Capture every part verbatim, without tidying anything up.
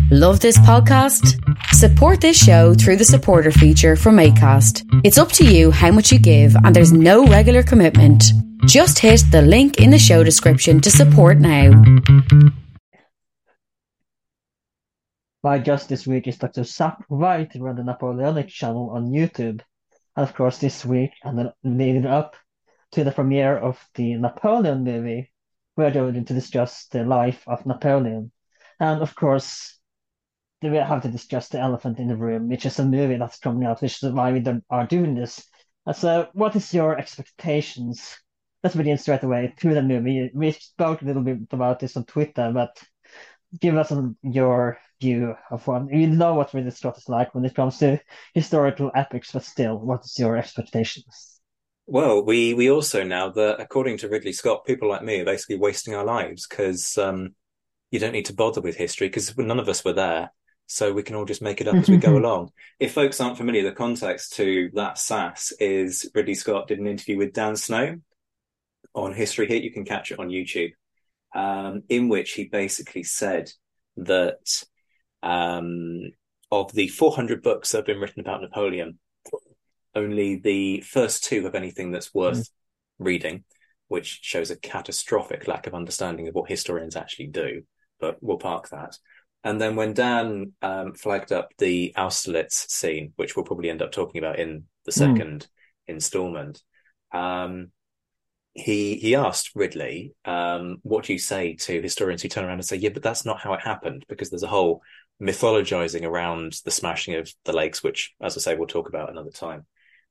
Love this podcast? Support this show through the supporter feature from Acast. It's up to you how much you give and there's no regular commitment. Just hit the link in the show description to support now. My guest this week is Doctor Zach Wright from the Napoleonic channel on YouTube. And of course this week, and then leading up to the premiere of the Napoleon movie, we're going to discuss the life of Napoleon. And of course, we have to discuss The Elephant in the Room, which is a movie that's coming out, which is why we are doing this. And so, what is your expectations? Let's begin straight away to the movie. We spoke a little bit about this on Twitter, but give us a, your view of what you know what Ridley Scott is like when it comes to historical epics, but still, what is your expectations? Well, we we also know that according to Ridley Scott, people like me are basically wasting our lives because um, you don't need to bother with history because none of us were there. So we can all just make it up as we go along. If folks aren't familiar, the context to that sass is Ridley Scott did an interview with Dan Snow on History Hit. You can catch it on YouTube, um, in which he basically said that um, of the four hundred books that have been written about Napoleon, only the first two have anything that's worth mm. reading, which shows a catastrophic lack of understanding of what historians actually do. But we'll park that. And then when Dan um, flagged up the Austerlitz scene, which we'll probably end up talking about in the second mm. installment, um, he he asked Ridley, um, what do you say to historians who turn around and say, yeah, but that's not how it happened, because there's a whole mythologizing around the smashing of the lakes, which, as I say, we'll talk about another time.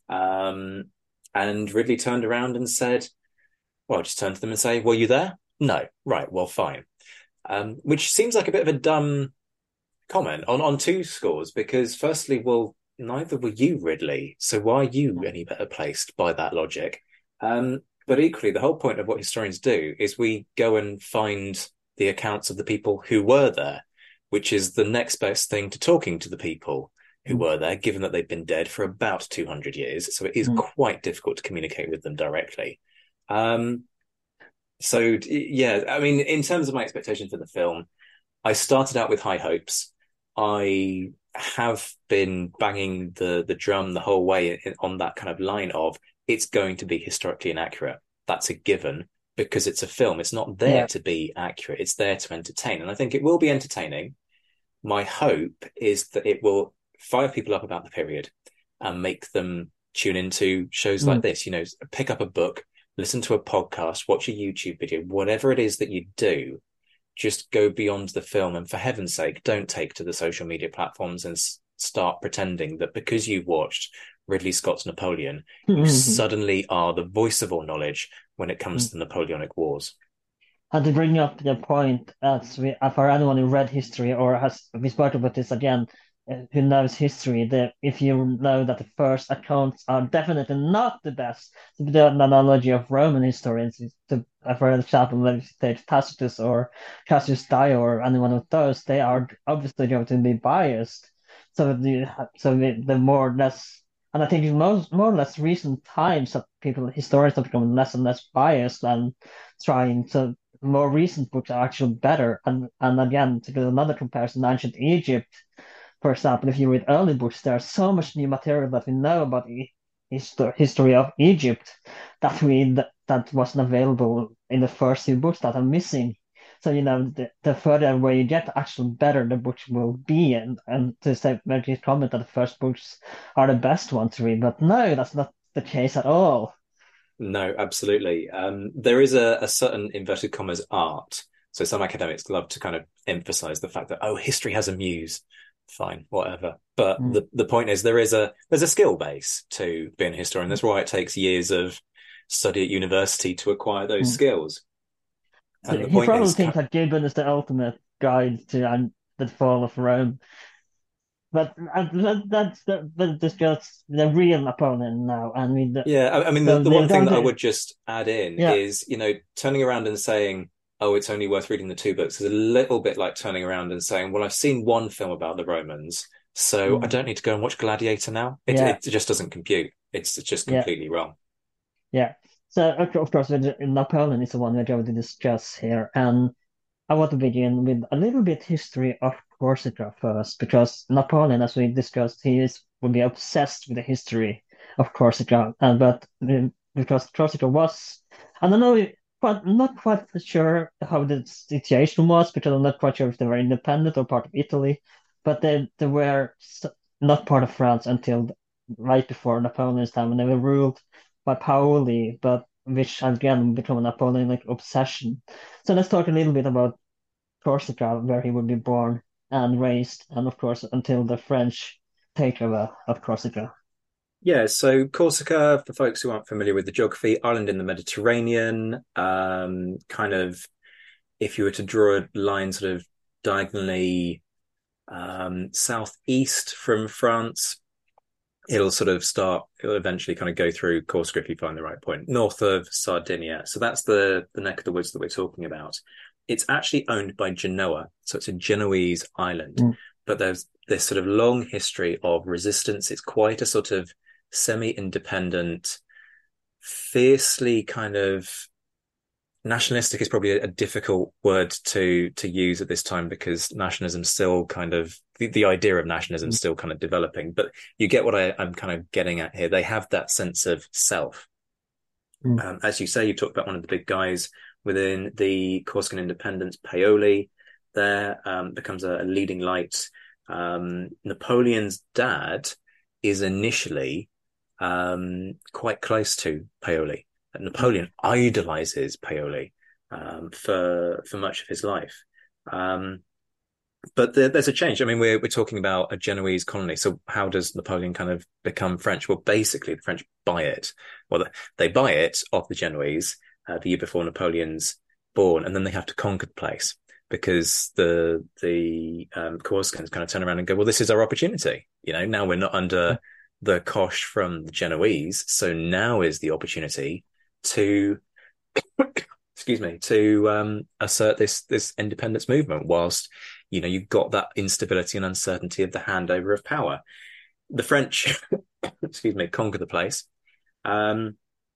Um, and Ridley turned around and said, well, just turn to them and say, were you there? No. Right, well, fine. Um, which seems like a bit of a dumb comment on, on two scores, because firstly, well, neither were you, Ridley, so why are you any better placed by that logic? Um, but equally, the whole point of what historians do is we go and find the accounts of the people who were there, which is the next best thing to talking to the people who mm. were there, given that they've been dead for about two hundred years, so it is mm. quite difficult to communicate with them directly. Um So, yeah, I mean, in terms of my expectations for the film, I started out with high hopes. I have been banging the, the drum the whole way on that kind of line of it's going to be historically inaccurate. That's a given because it's a film. It's not there yeah. to be accurate. It's there to entertain. And I think it will be entertaining. My hope is that it will fire people up about the period and make them tune into shows mm. like this. You know, pick up a book, listen to a podcast, watch a YouTube video, whatever it is that you do, just go beyond the film. And for heaven's sake, don't take to the social media platforms and s- start pretending that because you've watched Ridley Scott's Napoleon, you suddenly are the voice of all knowledge when it comes to the Napoleonic Wars. And to bring up the point, as we, for anyone who read history or has, we spoke about this again, uh, who knows history, that if you know that the first accounts are definitely not the best, the analogy of Roman historians is to, for example, let's take Tacitus or Cassius Dio or anyone of those, they are obviously going to be biased. So the so the, the more or less, and I think in most more or less recent times that people historians have become less and less biased and trying to. More recent books are actually better. And and again, to do another comparison, ancient Egypt, for example, if you read early books, there's so much new material that we know about the history history of Egypt that we that, that wasn't available in the first few books that are missing. So, you know, the, the further away you get, actually better the books will be. And, and to say, make a comment that the first books are the best ones to read. But no, that's not the case at all. No, absolutely. Um, there is a, a certain inverted commas art. So some academics love to kind of emphasize the fact that, oh, history has a muse. Fine, whatever. But mm. the, the point is there is a there's a skill base to being a historian. That's why it takes years of study at university to acquire those mm. skills. So and the he probably is, thinks that Gibbon is the ultimate guide to um, the fall of Rome. But uh, that's the but that's just the real Napoleon now. I mean, the, yeah, I, I mean, the, the, the one thing that I would just add in yeah. is, you know, turning around and saying, "Oh, it's only worth reading the two books," is a little bit like turning around and saying, "Well, I've seen one film about the Romans, so mm. I don't need to go and watch Gladiator now." It, yeah. it just doesn't compute. It's just completely yeah. wrong. Yeah. So of course, Napoleon is the one we're going to discuss here, and I want to begin with a little bit history of Corsica first, because Napoleon, as we discussed, he is will be obsessed with the history of Corsica, and but um, because Corsica was, I don't know, quite not quite sure how the situation was, because I'm not quite sure if they were independent or part of Italy, but they they were s- not part of France until right before Napoleon's time, when they were ruled by Paoli, but which again become a Napoleonic obsession. So let's talk a little bit about Corsica, where he would be born and raised, and of course until the French takeover of Corsica. Yeah, so Corsica, for folks who aren't familiar with the geography, island in the Mediterranean, um, kind of, if you were to draw a line sort of diagonally um, southeast from France, it'll sort of start, it'll eventually kind of go through Corsica if you find the right point, north of Sardinia. So that's the, the neck of the woods that we're talking about. It's actually owned by Genoa, so it's a Genoese island. Mm. But there's this sort of long history of resistance. It's quite a sort of semi-independent, fiercely kind of nationalistic is probably a, a difficult word to to use at this time, because nationalism still kind of the, the idea of nationalism is still kind of developing. But you get what I, I'm kind of getting at here. They have that sense of self. Mm. Um, as you say, you talked about one of the big guys within the Corsican independence, Paoli. There um, becomes a, a leading light. Um, Napoleon's dad is initially um, quite close to Paoli. Napoleon idolizes Paoli um, for for much of his life. Um, but there, there's a change. I mean, we're we're talking about a Genoese colony. So how does Napoleon kind of become French? Well, basically, the French buy it. Well, they buy it off the Genoese uh, the year before Napoleon's born, and then they have to conquer the place, because the the um, Corsicans kind of turn around and go, well, this is our opportunity. You know, now we're not under the cosh from the Genoese, so now is the opportunity to excuse me to um assert this this independence movement, whilst you know you've got that instability and uncertainty of the handover of power. The French excuse me conquer the place, um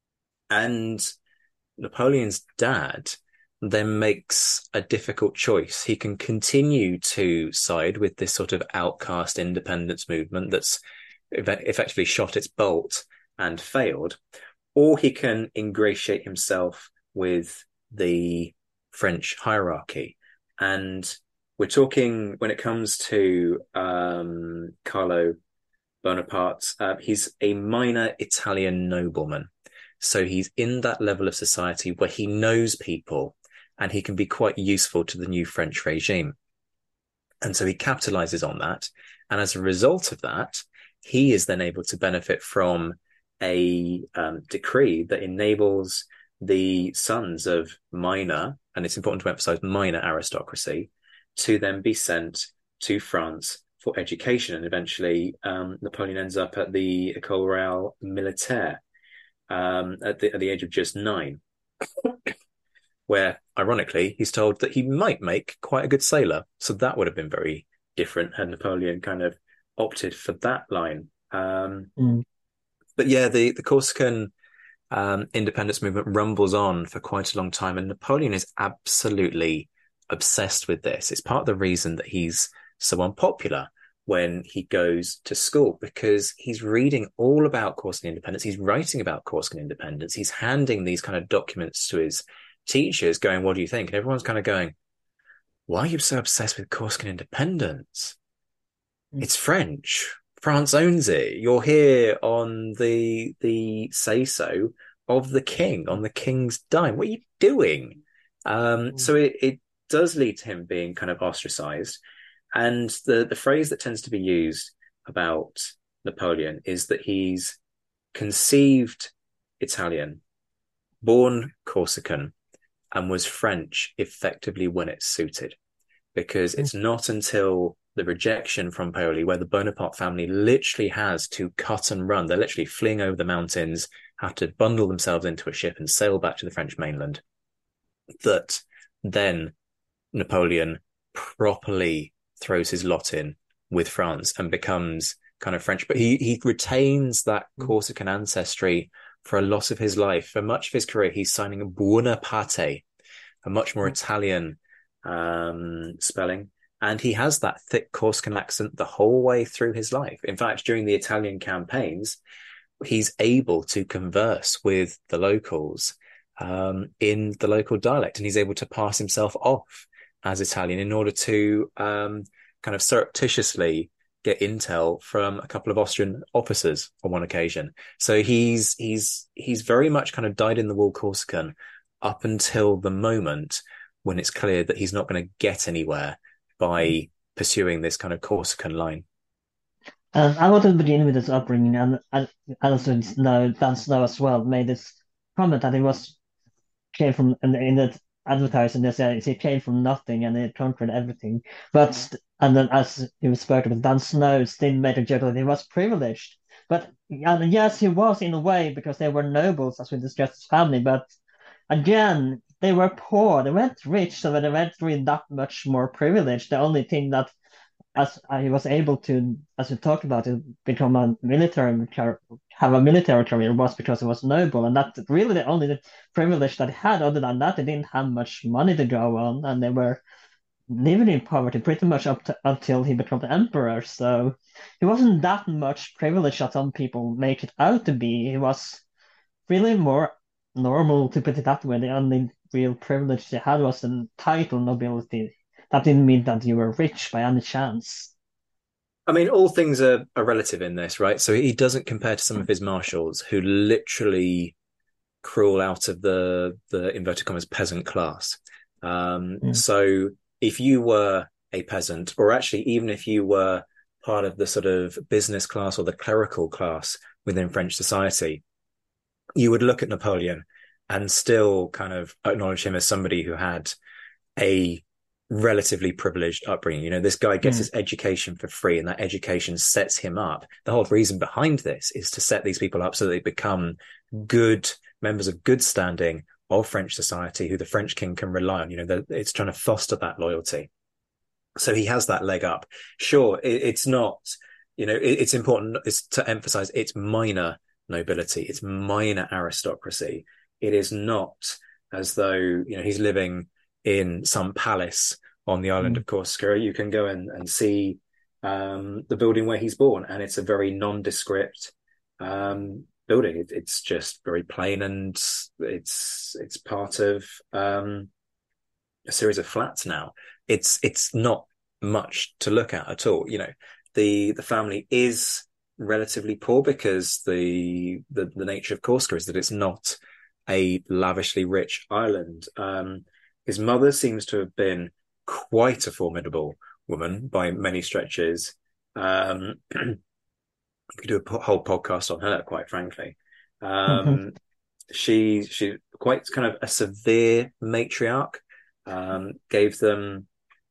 and Napoleon's dad then makes a difficult choice. He can continue to side with this sort of outcast independence movement that's effectively shot its bolt and failed, or he can ingratiate himself with the French hierarchy. And we're talking, when it comes to um, Carlo Bonaparte, uh, he's a minor Italian nobleman. So he's in that level of society where he knows people and he can be quite useful to the new French regime. And so he capitalizes on that. And as a result of that, he is then able to benefit from a um, decree that enables the sons of minor, and it's important to emphasize minor aristocracy, to then be sent to France for education. And eventually um, Napoleon ends up at the École Royale Militaire um, at, the, at the age of just nine, where, ironically, he's told that he might make quite a good sailor. So that would have been very different had Napoleon kind of opted for that line. Um, Mm. But yeah, the, the Corsican um, independence movement rumbles on for quite a long time, and Napoleon is absolutely obsessed with this. It's part of the reason that he's so unpopular when he goes to school, because he's reading all about Corsican independence. He's writing about Corsican independence. He's handing these kind of documents to his teachers going, what do you think? And everyone's kind of going, why are you so obsessed with Corsican independence? Mm. It's French. France owns it. You're here on the the say-so of the king, on the king's dime. What are you doing? Um, Mm. so it, it does lead to him being kind of ostracized. And the, the phrase that tends to be used about Napoleon is that he's conceived Italian, born Corsican, and was French effectively when it suited. Because it's not until the rejection from Paoli, where the Bonaparte family literally has to cut and run. They're literally fleeing over the mountains, have to bundle themselves into a ship and sail back to the French mainland, that then Napoleon properly throws his lot in with France and becomes kind of French. But he, he retains that Corsican ancestry for a lot of his life. For much of his career, he's signing a Buonaparte, a much more Italian um, spelling. And he has that thick Corsican accent the whole way through his life. In fact, during the Italian campaigns, he's able to converse with the locals um, in the local dialect, and he's able to pass himself off as Italian in order to um, kind of surreptitiously get intel from a couple of Austrian officers on one occasion. So he's he's he's very much kind of dyed-in-the-wool Corsican up until the moment when it's clear that he's not going to get anywhere by pursuing this kind of Corsican line. And I want to begin with his upbringing, and, and also know Dan Snow as well made this comment that he was came from in, in the advertising. They said he came from nothing and he conquered everything. But and then as he was spoken of, Dan Snow still made a joke that he was privileged. But and yes, he was in a way because they were nobles, as we discussed his family. But again, they were poor. They weren't rich, so they weren't really that much more privileged. The only thing that as he was able to, as we talked about, to become a military, have a military career was because he was noble, and that's really the only privilege that he had. Other than that, they didn't have much money to go on, and they were living in poverty pretty much up to, until he became the emperor. So he wasn't that much privileged that some people make it out to be. He was really more normal, to put it that way. The only real privilege they had was the title nobility. That didn't mean that you were rich by any chance. I mean, all things are, are relative in this, right? So he doesn't compare to some of his marshals who literally crawl out of the, the inverted commas, peasant class. Um, mm. So if you were a peasant, or actually even if you were part of the sort of business class or the clerical class within French society, you would look at Napoleon and still kind of acknowledge him as somebody who had a relatively privileged upbringing. You know, this guy gets mm. his education for free, and that education sets him up. The whole reason behind this is to set these people up so they become good members of good standing of French society who the French king can rely on. You know, it's trying to foster that loyalty. So he has that leg up. Sure, it, it's not, you know, it, it's important it's to emphasize it's minor nobility, it's minor aristocracy. It is not as though, you know, he's living in some palace on the island mm. of Corsica. You can go in and see um, the building where he's born, and it's a very nondescript um, building. It, it's just very plain, and it's it's part of um, a series of flats now. It's it's not much to look at at all. You know, the the family is relatively poor because the the, the nature of Corsica is that it's not a lavishly rich island. Um, his mother seems to have been quite a formidable woman by many stretches. Um, we could do a po- whole podcast on her, quite frankly. Um, mm-hmm. She she quite kind of a severe matriarch. Um, gave them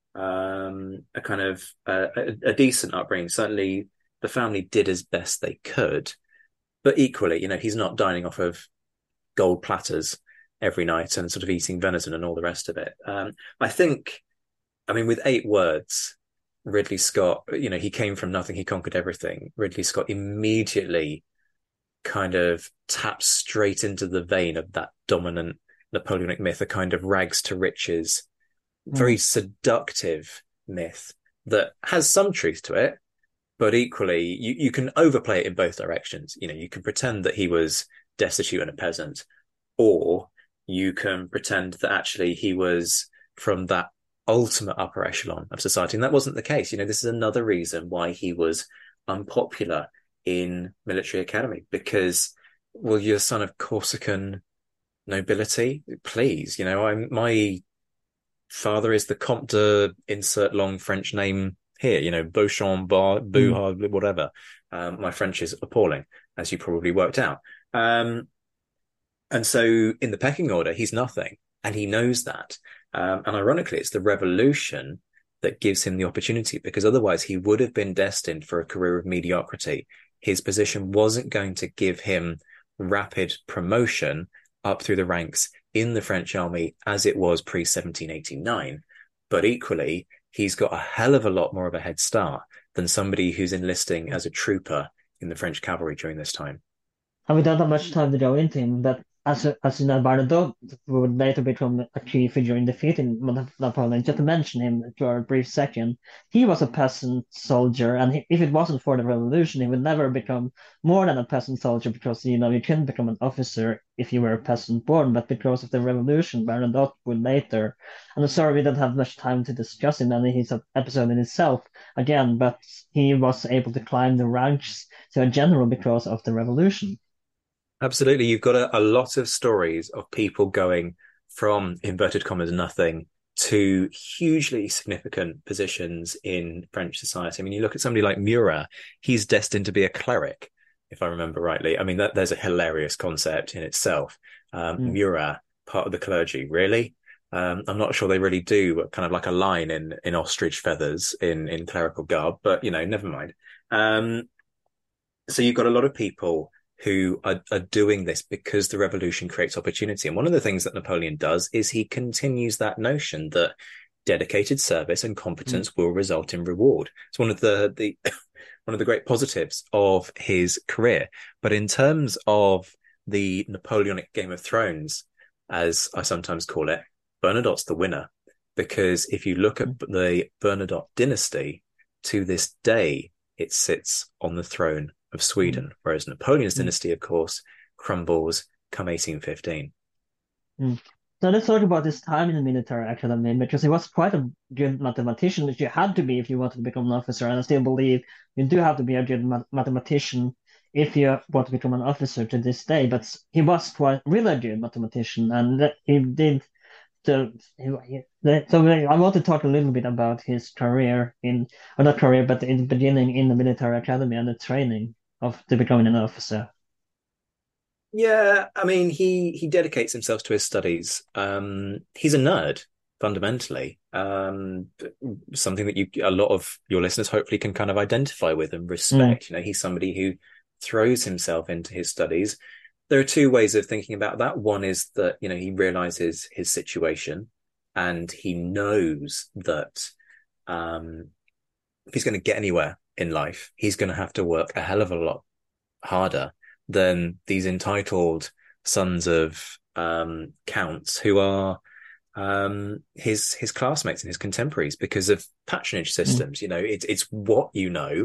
um, a kind of uh, a, a decent upbringing. Certainly, the family did as best they could, but equally, you know, he's not dining off of gold platters every night and sort of eating venison and all the rest of it. Um, I think, I mean, with eight words, Ridley Scott, you know, he came from nothing, he conquered everything. Ridley Scott immediately kind of taps straight into the vein of that dominant Napoleonic myth, a kind of rags to riches, very mm. seductive myth that has some truth to it, but equally you, you can overplay it in both directions. You know, you can pretend that he was destitute and a peasant, or you can pretend that actually he was from that ultimate upper echelon of society. And that wasn't the case. You know, this is another reason why he was unpopular in military academy, because, well, you're son of Corsican nobility, please, you know, I'm my father is the Comte de insert long French name here, you know, Beauchamp, Bar, Bouhard, mm. whatever. Um, my French is appalling, as you probably worked out. Um, and so in the pecking order, he's nothing, and he knows that. Um, and ironically, it's the revolution that gives him the opportunity, because otherwise he would have been destined for a career of mediocrity. His position wasn't going to give him rapid promotion up through the ranks in the French army as it was pre seventeen eighty-nine. But equally, he's got a hell of a lot more of a head start than somebody who's enlisting as a trooper in the French cavalry during this time. And we don't have much time to go into him, but as as you know, Bernadotte would later become a key figure in defeating Napoleon. Just to mention him for a brief second, he was a peasant soldier, and he, if it wasn't for the revolution, he would never become more than a peasant soldier because you know you couldn't become an officer if you were a peasant born. But because of the revolution, Bernadotte would later. And I'm sorry we don't have much time to discuss him, and he's an episode in itself again. But he was able to climb the ranks to a general because of the revolution. Absolutely. You've got a, a lot of stories of people going from inverted commas nothing to hugely significant positions in French society. I mean, you look at somebody like Murat, he's destined to be a cleric, if I remember rightly. I mean, that, there's a hilarious concept in itself. Um, mm. Murat, part of the clergy, really? Um, I'm not sure they really do kind of like a line in, in ostrich feathers in, in clerical garb, but, you know, never mind. Um, so you've got a lot of people who are, are doing this because the revolution creates opportunity. And one of the things that Napoleon does is he continues that notion that dedicated service and competence mm. will result in reward. It's one of the, the one of the great positives of his career. But in terms of the Napoleonic Game of Thrones, as I sometimes call it, Bernadotte's the winner. Because if you look at the Bernadotte dynasty, to this day, it sits on the throne of Sweden, mm. whereas Napoleon's mm. dynasty, of course, crumbles come eighteen fifteen. Mm. So let's talk about his time in the military academy, because he was quite a good mathematician, which you had to be if you wanted to become an officer. And I still believe you do have to be a good ma- mathematician if you want to become an officer to this day. But he was quite really good mathematician, and he did. So, so I want to talk a little bit about his career in, or not career, but in the beginning in the military academy and the training of to becoming an officer. Yeah, I mean, he he dedicates himself to his studies. Um, he's a nerd, fundamentally. Um, something that you a lot of your listeners hopefully can kind of identify with and respect. Mm. You know, he's somebody who throws himself into his studies. There are two ways of thinking about that. One is that, you know, he realizes his situation and he knows that um, if he's going to get anywhere in life, he's going to have to work a hell of a lot harder than these entitled sons of um, counts who are um, his his classmates and his contemporaries because of patronage systems. Mm. You know, it's it's what you know.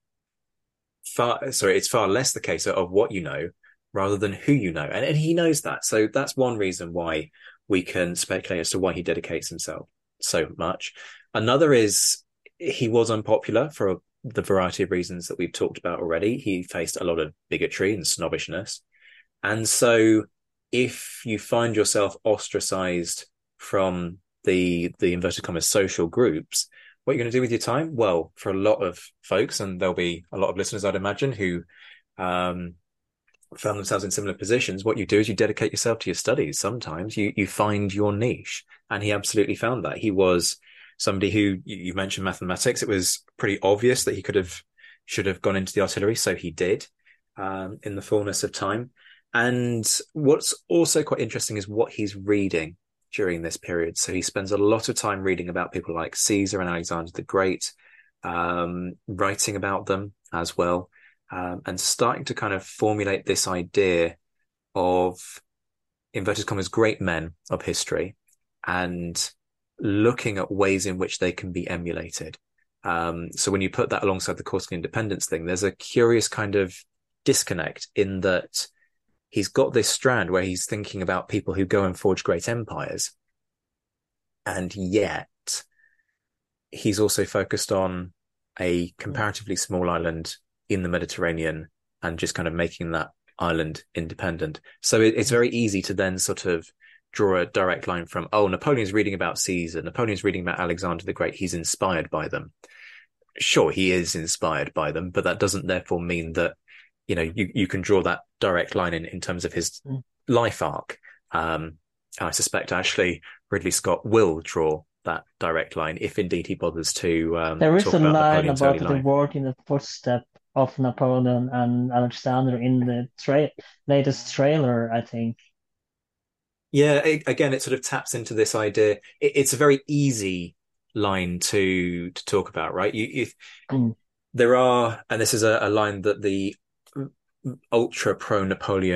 Far sorry, it's far less the case of what you know rather than who you know, and, and he knows that. So that's one reason why we can speculate as to why he dedicates himself so much. Another is he was unpopular for a the variety of reasons that we've talked about already. He faced a lot of bigotry and snobbishness. And so if you find yourself ostracized from the, the inverted commas social groups, what are you going to do with your time? Well, for a lot of folks, and there'll be a lot of listeners, I'd imagine, who um, found themselves in similar positions, what you do is you dedicate yourself to your studies. Sometimes you, you find your niche. And he absolutely found that. He was somebody who, you mentioned mathematics, it was pretty obvious that he could have, should have gone into the artillery. So he did um, in the fullness of time. And what's also quite interesting is what he's reading during this period. So he spends a lot of time reading about people like Caesar and Alexander the Great, um, writing about them as well, um, and starting to kind of formulate this idea of, inverted commas, great men of history, and looking at ways in which they can be emulated. Um, so when you put that alongside the Corsican independence thing, there's a curious kind of disconnect in that he's got this strand where he's thinking about people who go and forge great empires. And yet he's also focused on a comparatively small island in the Mediterranean and just kind of making that island independent. So it, it's very easy to then sort of draw a direct line from, oh, Napoleon's reading about Caesar, Napoleon's reading about Alexander the Great, he's inspired by them. Sure, he is inspired by them, but that doesn't therefore mean that, you know, you, you can draw that direct line in, in terms of his mm. life arc. Um, I suspect actually Ridley Scott will draw that direct line if indeed he bothers to um, There is talk a about line Napoleon's about early the life. work in the footstep of Napoleon and Alexander in the tra- latest trailer, I think. Yeah, it, again, it sort of taps into this idea. It, it's a very easy line to to talk about, right? You, you mm. There are, and this is a, a line that the ultra pro Napoleon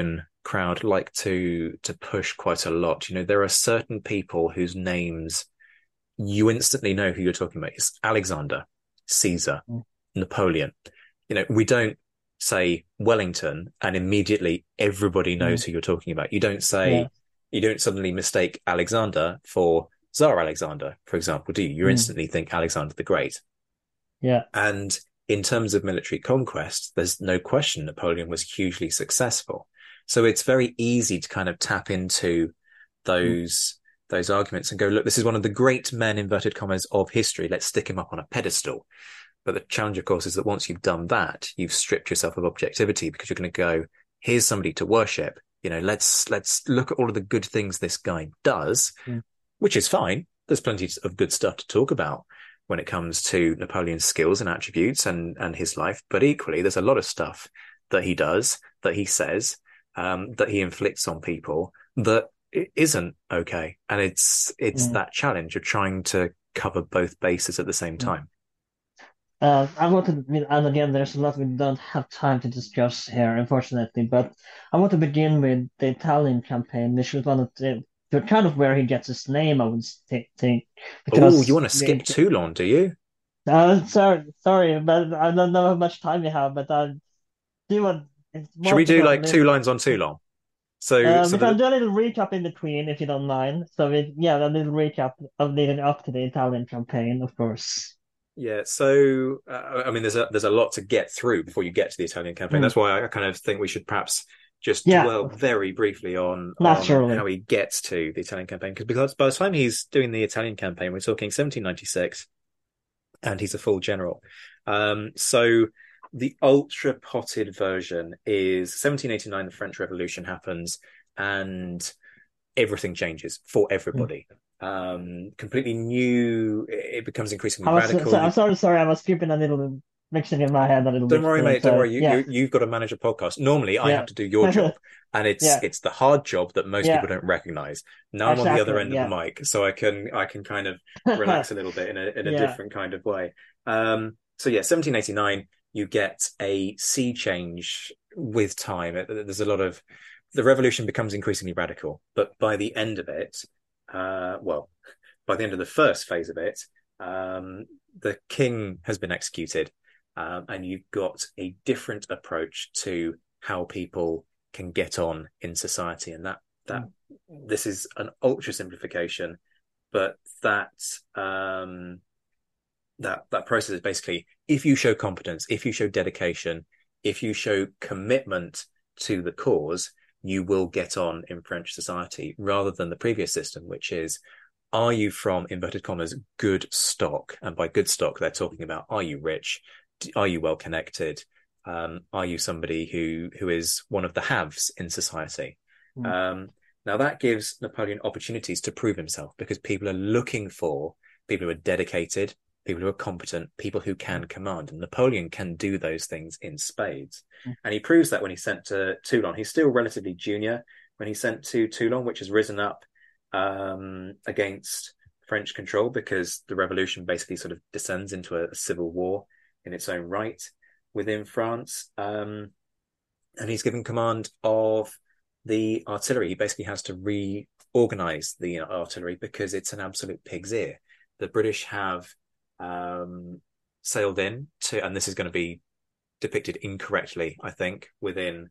crowd like to to push quite a lot. You know, there are certain people whose names you instantly know who you're talking about. It's Alexander, Caesar, mm. Napoleon. You know, we don't say Wellington and immediately everybody knows mm. who you're talking about. You don't say, yeah. you don't suddenly mistake Alexander for Tsar Alexander, for example, do you? You mm. instantly think Alexander the Great. Yeah. And in terms of military conquest, there's no question Napoleon was hugely successful. So it's very easy to kind of tap into those, mm. those arguments and go, look, this is one of the great men, inverted commas, of history. Let's stick him up on a pedestal. But the challenge, of course, is that once you've done that, you've stripped yourself of objectivity because you're going to go, here's somebody to worship. You know, let's let's look at all of the good things this guy does, mm. which is fine. There's plenty of good stuff to talk about when it comes to Napoleon's skills and attributes and, and his life. But equally, there's a lot of stuff that he does, that he says, um, that he inflicts on people that isn't okay. And it's it's mm. that challenge of trying to cover both bases at the same time. Uh, I want to, and again, there's a lot we don't have time to discuss here, unfortunately, but I want to begin with the Italian campaign, which was one of the, the kind of where he gets his name, I would think. Oh, you want to skip the, Toulon, do you? Uh, sorry, sorry, but I don't know how much time we have, but I do want... Should we do like two lines on Toulon? So, uh, so we can the... do a little recap in between, if you don't mind. So, we, yeah, a little recap of leading up to the Italian campaign, of course. Yeah, so uh, I mean, there's a there's a lot to get through before you get to the Italian campaign. Mm. That's why I kind of think we should perhaps just yeah. dwell very briefly on, on how he gets to the Italian campaign, because by the time he's doing the Italian campaign, we're talking seventeen ninety-six, and he's a full general. Um, so the ultra potted version is seventeen eighty-nine. The French Revolution happens, and everything changes for everybody. Mm. Um, completely new. It becomes increasingly I was, radical. So, I'm sorry, sorry. I was skipping a little, mixing in my head a little don't bit. Worry, so, mate. Don't worry, mate. Yeah. You, you've got to manage a podcast. Normally, I yeah. have to do your job, and it's yeah. it's the hard job that most yeah. people don't recognize. Now exactly. I'm on the other end yeah. of the mic, so I can I can kind of relax a little bit in a in a yeah. different kind of way. Um, so yeah, seventeen eighty-nine. You get a sea change with time. There's a lot of the revolution becomes increasingly radical, but by the end of it, uh, well. By the end of the first phase of it, um, the king has been executed, um, and you've got a different approach to how people can get on in society. And that that mm. this is an ultra simplification, but that um, that that process is basically, if you show competence, if you show dedication, if you show commitment to the cause, you will get on in French society, rather than the previous system, which is, are you from, inverted commas, good stock? And by good stock, they're talking about, are you rich? Are you well connected? Um, are you somebody who who is one of the haves in society? Mm. Um, now, that gives Napoleon opportunities to prove himself, because people are looking for people who are dedicated, people who are competent, people who can command. And Napoleon can do those things in spades. Mm. And he proves that when he's sent to Toulon. He's still relatively junior when he's sent to Toulon, which has risen up um against French control, because the revolution basically sort of descends into a, a civil war in its own right within France, um and he's given command of the artillery. He basically has to reorganize the artillery because it's an absolute pig's ear. The British have um sailed in to, and this is going to be depicted incorrectly, I think, within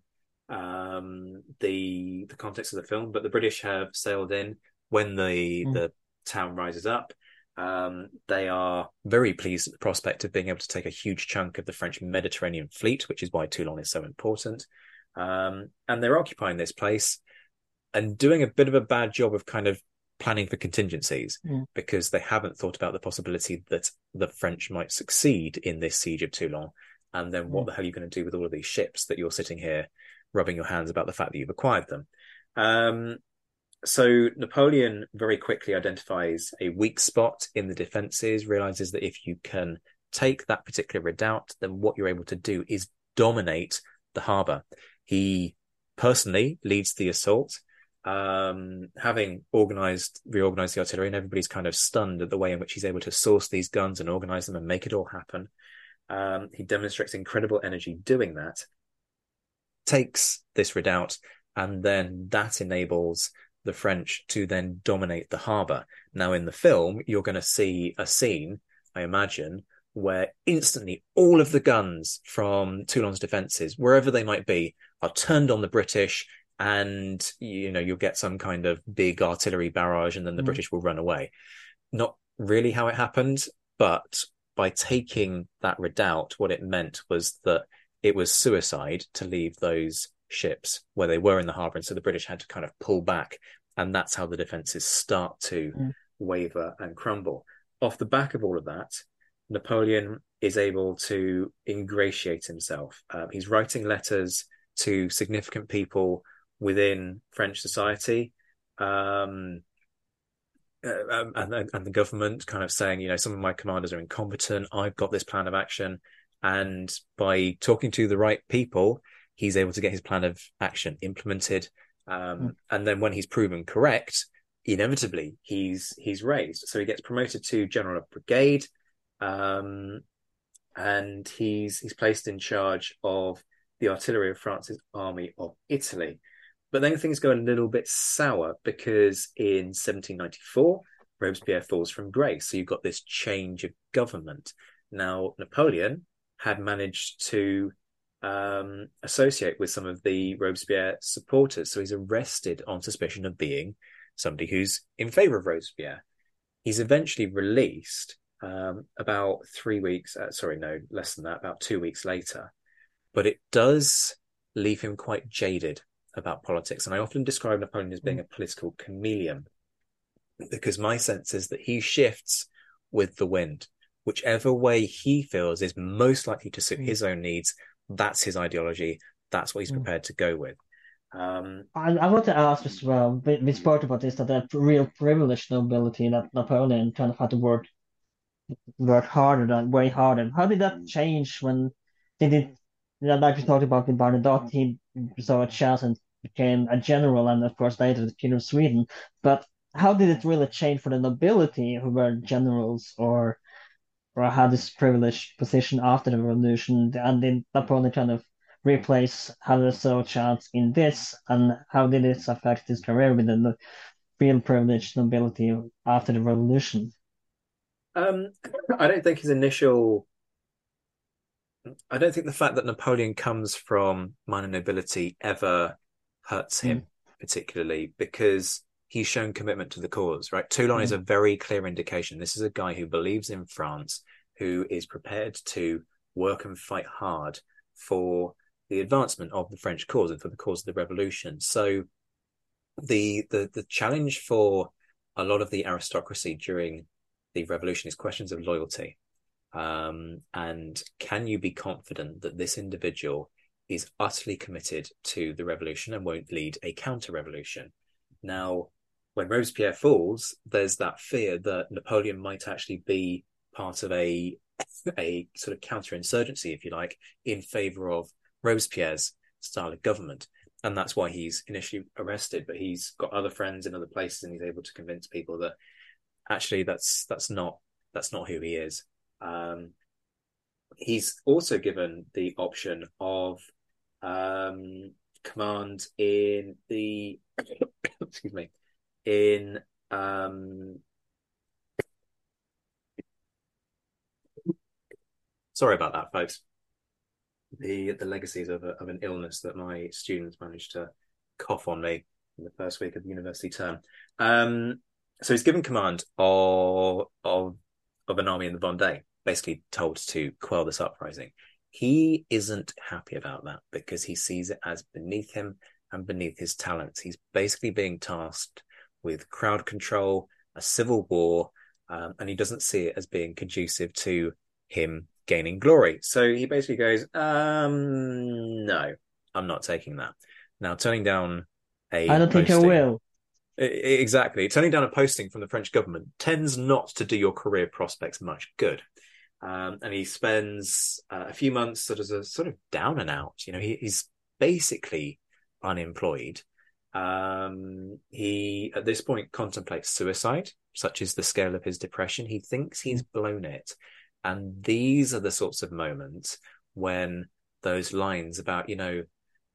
um the the context of the film, but the British have sailed in when the mm. the town rises up. Um they are very pleased at the prospect of being able to take a huge chunk of the French Mediterranean fleet, which is why Toulon is so important. Um and they're occupying this place and doing a bit of a bad job of kind of planning for contingencies, mm. because they haven't thought about the possibility that the French might succeed in this siege of Toulon. And then what mm. the hell are you going to do with all of these ships that you're sitting here rubbing your hands about the fact that you've acquired them? Um, so Napoleon very quickly identifies a weak spot in the defences, realises that if you can take that particular redoubt, then what you're able to do is dominate the harbour. He personally leads the assault, um, having organised, reorganised the artillery, and everybody's kind of stunned at the way in which he's able to source these guns and organise them and make it all happen. Um, he demonstrates incredible energy doing that, takes this redoubt, and then that enables the French to then dominate the harbour. Now, in the film, you're going to see a scene, I imagine, where instantly all of the guns from Toulon's defences, wherever they might be, are turned on the British, and, you know, you'll get some kind of big artillery barrage, and then the mm. British will run away. Not really how it happened, but by taking that redoubt, what it meant was that it was suicide to leave those ships where they were in the harbour, and so the British had to kind of pull back, and that's how the defences start to mm. waver and crumble. Off the back of all of that, Napoleon is able to ingratiate himself. Uh, he's writing letters to significant people within French society, um, uh, and, and the government, kind of saying, you know, some of my commanders are incompetent. I've got this plan of action. And by talking to the right people, he's able to get his plan of action implemented. Um, mm. And then when he's proven correct, inevitably he's he's raised. So he gets promoted to general of brigade, um, and he's he's placed in charge of the artillery of France's army of Italy. But then things go a little bit sour, because in seventeen ninety-four, Robespierre falls from grace. So you've got this change of government. Now, Napoleon had managed to um, associate with some of the Robespierre supporters. So he's arrested on suspicion of being somebody who's in favour of Robespierre. He's eventually released um, about three weeks, uh, sorry, no, less than that, about two weeks later. But it does leave him quite jaded about politics. And I often describe Napoleon as being a political chameleon, because my sense is that he shifts with the wind. Whichever way he feels is most likely to suit mm. his own needs, that's his ideology. That's what he's prepared mm. to go with. Um, I, I want to ask as well, which part about this, that that real privileged nobility that Napoleon kind of had to work, work harder, than, way harder. How did that change when did it, like we talked about with Bernadotte, he saw a chance and became a general, and of course later the King of Sweden. But how did it really change for the nobility who were generals or or had this privileged position after the revolution, and did Napoleon kind of replace Harry saw chance in this, and how did this affect his career with the real privileged nobility after the revolution? Um, I don't think his initial... I don't think the fact that Napoleon comes from minor nobility ever hurts him mm. particularly, because he's shown commitment to the cause, right? Toulon mm. is a very clear indication. This is a guy who believes in France, who is prepared to work and fight hard for the advancement of the French cause and for the cause of the revolution. So the the the challenge for a lot of the aristocracy during the revolution is questions of loyalty. Um, and can you be confident that this individual is utterly committed to the revolution and won't lead a counter-revolution? Now, when Robespierre falls, there's that fear that Napoleon might actually be part of a a sort of counter-insurgency, if you like, in favour of Robespierre's style of government. And that's why he's initially arrested, but he's got other friends in other places, and he's able to convince people that actually that's that's not that's not who he is. Um, he's also given the option of um, command in the excuse me in um, sorry about that, folks. The the legacies of a, of an illness that my students managed to cough on me in the first week of the university term. Um, so he's given command of of of an army in the Vendée, basically told to quell this uprising. He isn't happy about that because he sees it as beneath him and beneath his talents. He's basically being tasked with crowd control, a civil war, um, and he doesn't see it as being conducive to him gaining glory. So he basically goes, um, no, I'm not taking that. Now, turning down a I don't posting, think I will. Exactly. Turning down a posting from the French government tends not to do your career prospects much good. Um, and he spends uh, a few months sort of a sort of down and out. You know, he, he's basically unemployed. Um, he, at this point, contemplates suicide, such is the scale of his depression. He thinks he's blown it. And these are the sorts of moments when those lines about, you know,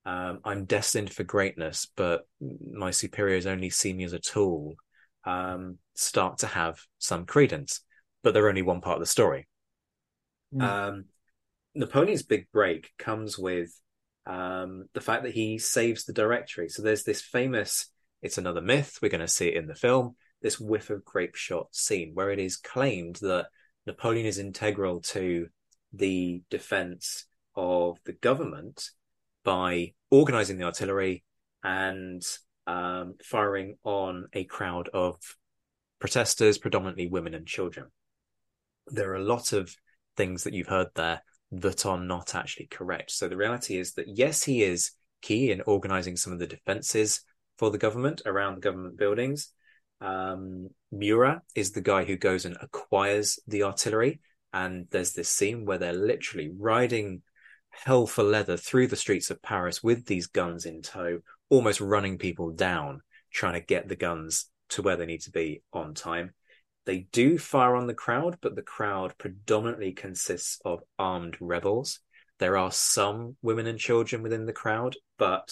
um, I'm destined for greatness, but my superiors only see me as a tool, um, start to have some credence, but they're only one part of the story. Mm. Um, Napoleon's big break comes with um, the fact that he saves the Directory. So there's this famous, it's another myth, we're going to see it in the film, this whiff of grape shot scene where it is claimed that Napoleon is integral to the defense of the government by organizing the artillery and um, firing on a crowd of protesters, predominantly women and children. There are a lot of things that you've heard there that are not actually correct. So the reality is that, yes, he is key in organizing some of the defenses for the government around the government buildings. Um, Murat is the guy who goes and acquires the artillery. And there's this scene where they're literally riding hell for leather through the streets of Paris with these guns in tow, almost running people down, trying to get the guns to where they need to be on time. They do fire on the crowd, but the crowd predominantly consists of armed rebels. There are some women and children within the crowd, but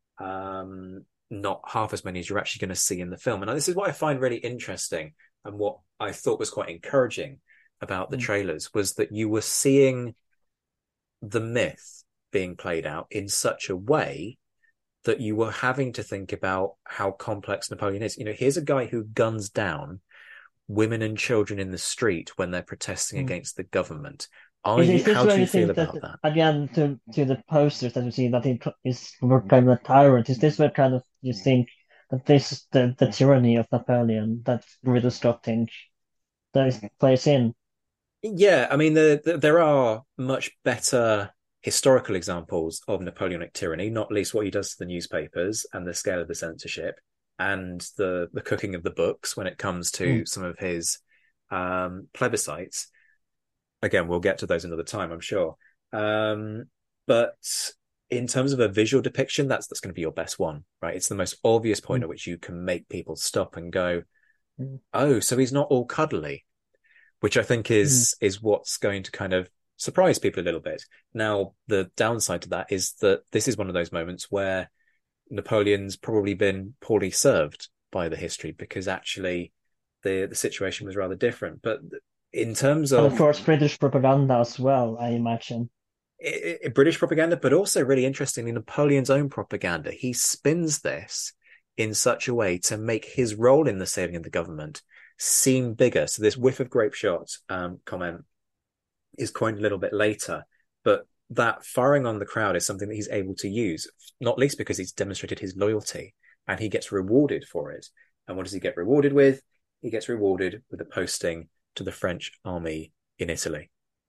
um, not half as many as you're actually going to see in the film. And this is what I find really interesting, and what I thought was quite encouraging about the trailers, was that you were seeing the myth being played out in such a way that you were having to think about how complex Napoleon is. You know, here's a guy who guns down women and children in the street when they're protesting mm. against the government. Are is, you, is this how do you you feel think about that, that? Again, to to the posters that we see, that he is kind of a tyrant. Is this what kind of you think that this is the, the tyranny of Napoleon that Ridley Scott thinks that plays in? Yeah, I mean, the, the, there are much better historical examples of Napoleonic tyranny, not least what he does to the newspapers and the scale of the censorship and the, the cooking of the books when it comes to mm. some of his um, plebiscites. Again, we'll get to those another time, I'm sure. Um, but in terms of a visual depiction, that's that's going to be your best one, right? It's the most obvious point mm. at which you can make people stop and go, mm. oh, so he's not all cuddly, which I think is mm. is what's going to kind of surprise people a little bit. Now, the downside to that is that this is one of those moments where Napoleon's probably been poorly served by the history, because actually the the situation was rather different. But in terms of... And of course, British propaganda as well, I imagine. It, it, British propaganda, but also really interestingly, Napoleon's own propaganda. He spins this in such a way to make his role in the saving of the government seem bigger. So this whiff of grape shot um, comment is coined a little bit later, but that firing on the crowd is something that he's able to use, not least because he's demonstrated his loyalty and he gets rewarded for it. And what does he get rewarded with? He gets rewarded with a posting to the French army in Italy.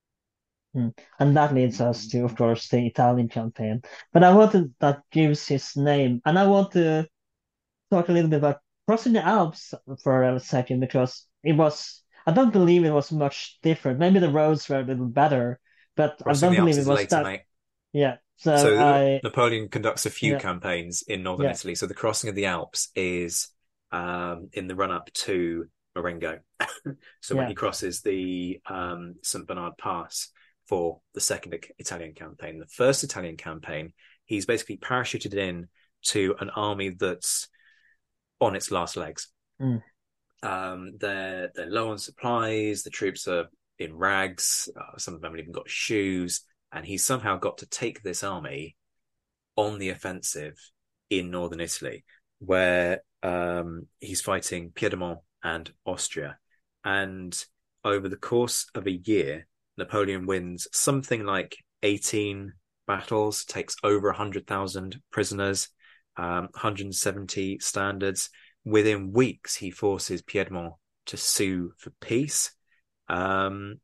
Mm. And that leads us to, of course, the Italian campaign. But I wanted that gives his name, and I want to talk a little bit about crossing the Alps for a second, because it was, I don't believe it was much different. Maybe the roads were a little better, but crossing I don't believe it was later, that. Mate. Yeah. So, so I, Napoleon conducts a few yeah. campaigns in northern yeah. Italy. So the crossing of the Alps is um, in the run-up to Marengo. so yeah. when he crosses the um, Saint Bernard Pass for the second Italian campaign. The first Italian campaign, he's basically parachuted in to an army that's on its last legs. Mm. Um, they're, they're low on supplies, the troops are in rags, uh, some of them haven't even got shoes, and he's somehow got to take this army on the offensive in northern Italy, where um, he's fighting Piedmont and Austria. And over the course of a year, Napoleon wins something like eighteen battles, takes over one hundred thousand prisoners, um, one hundred seventy standards. Within weeks, he forces Piedmont to sue for peace. Um,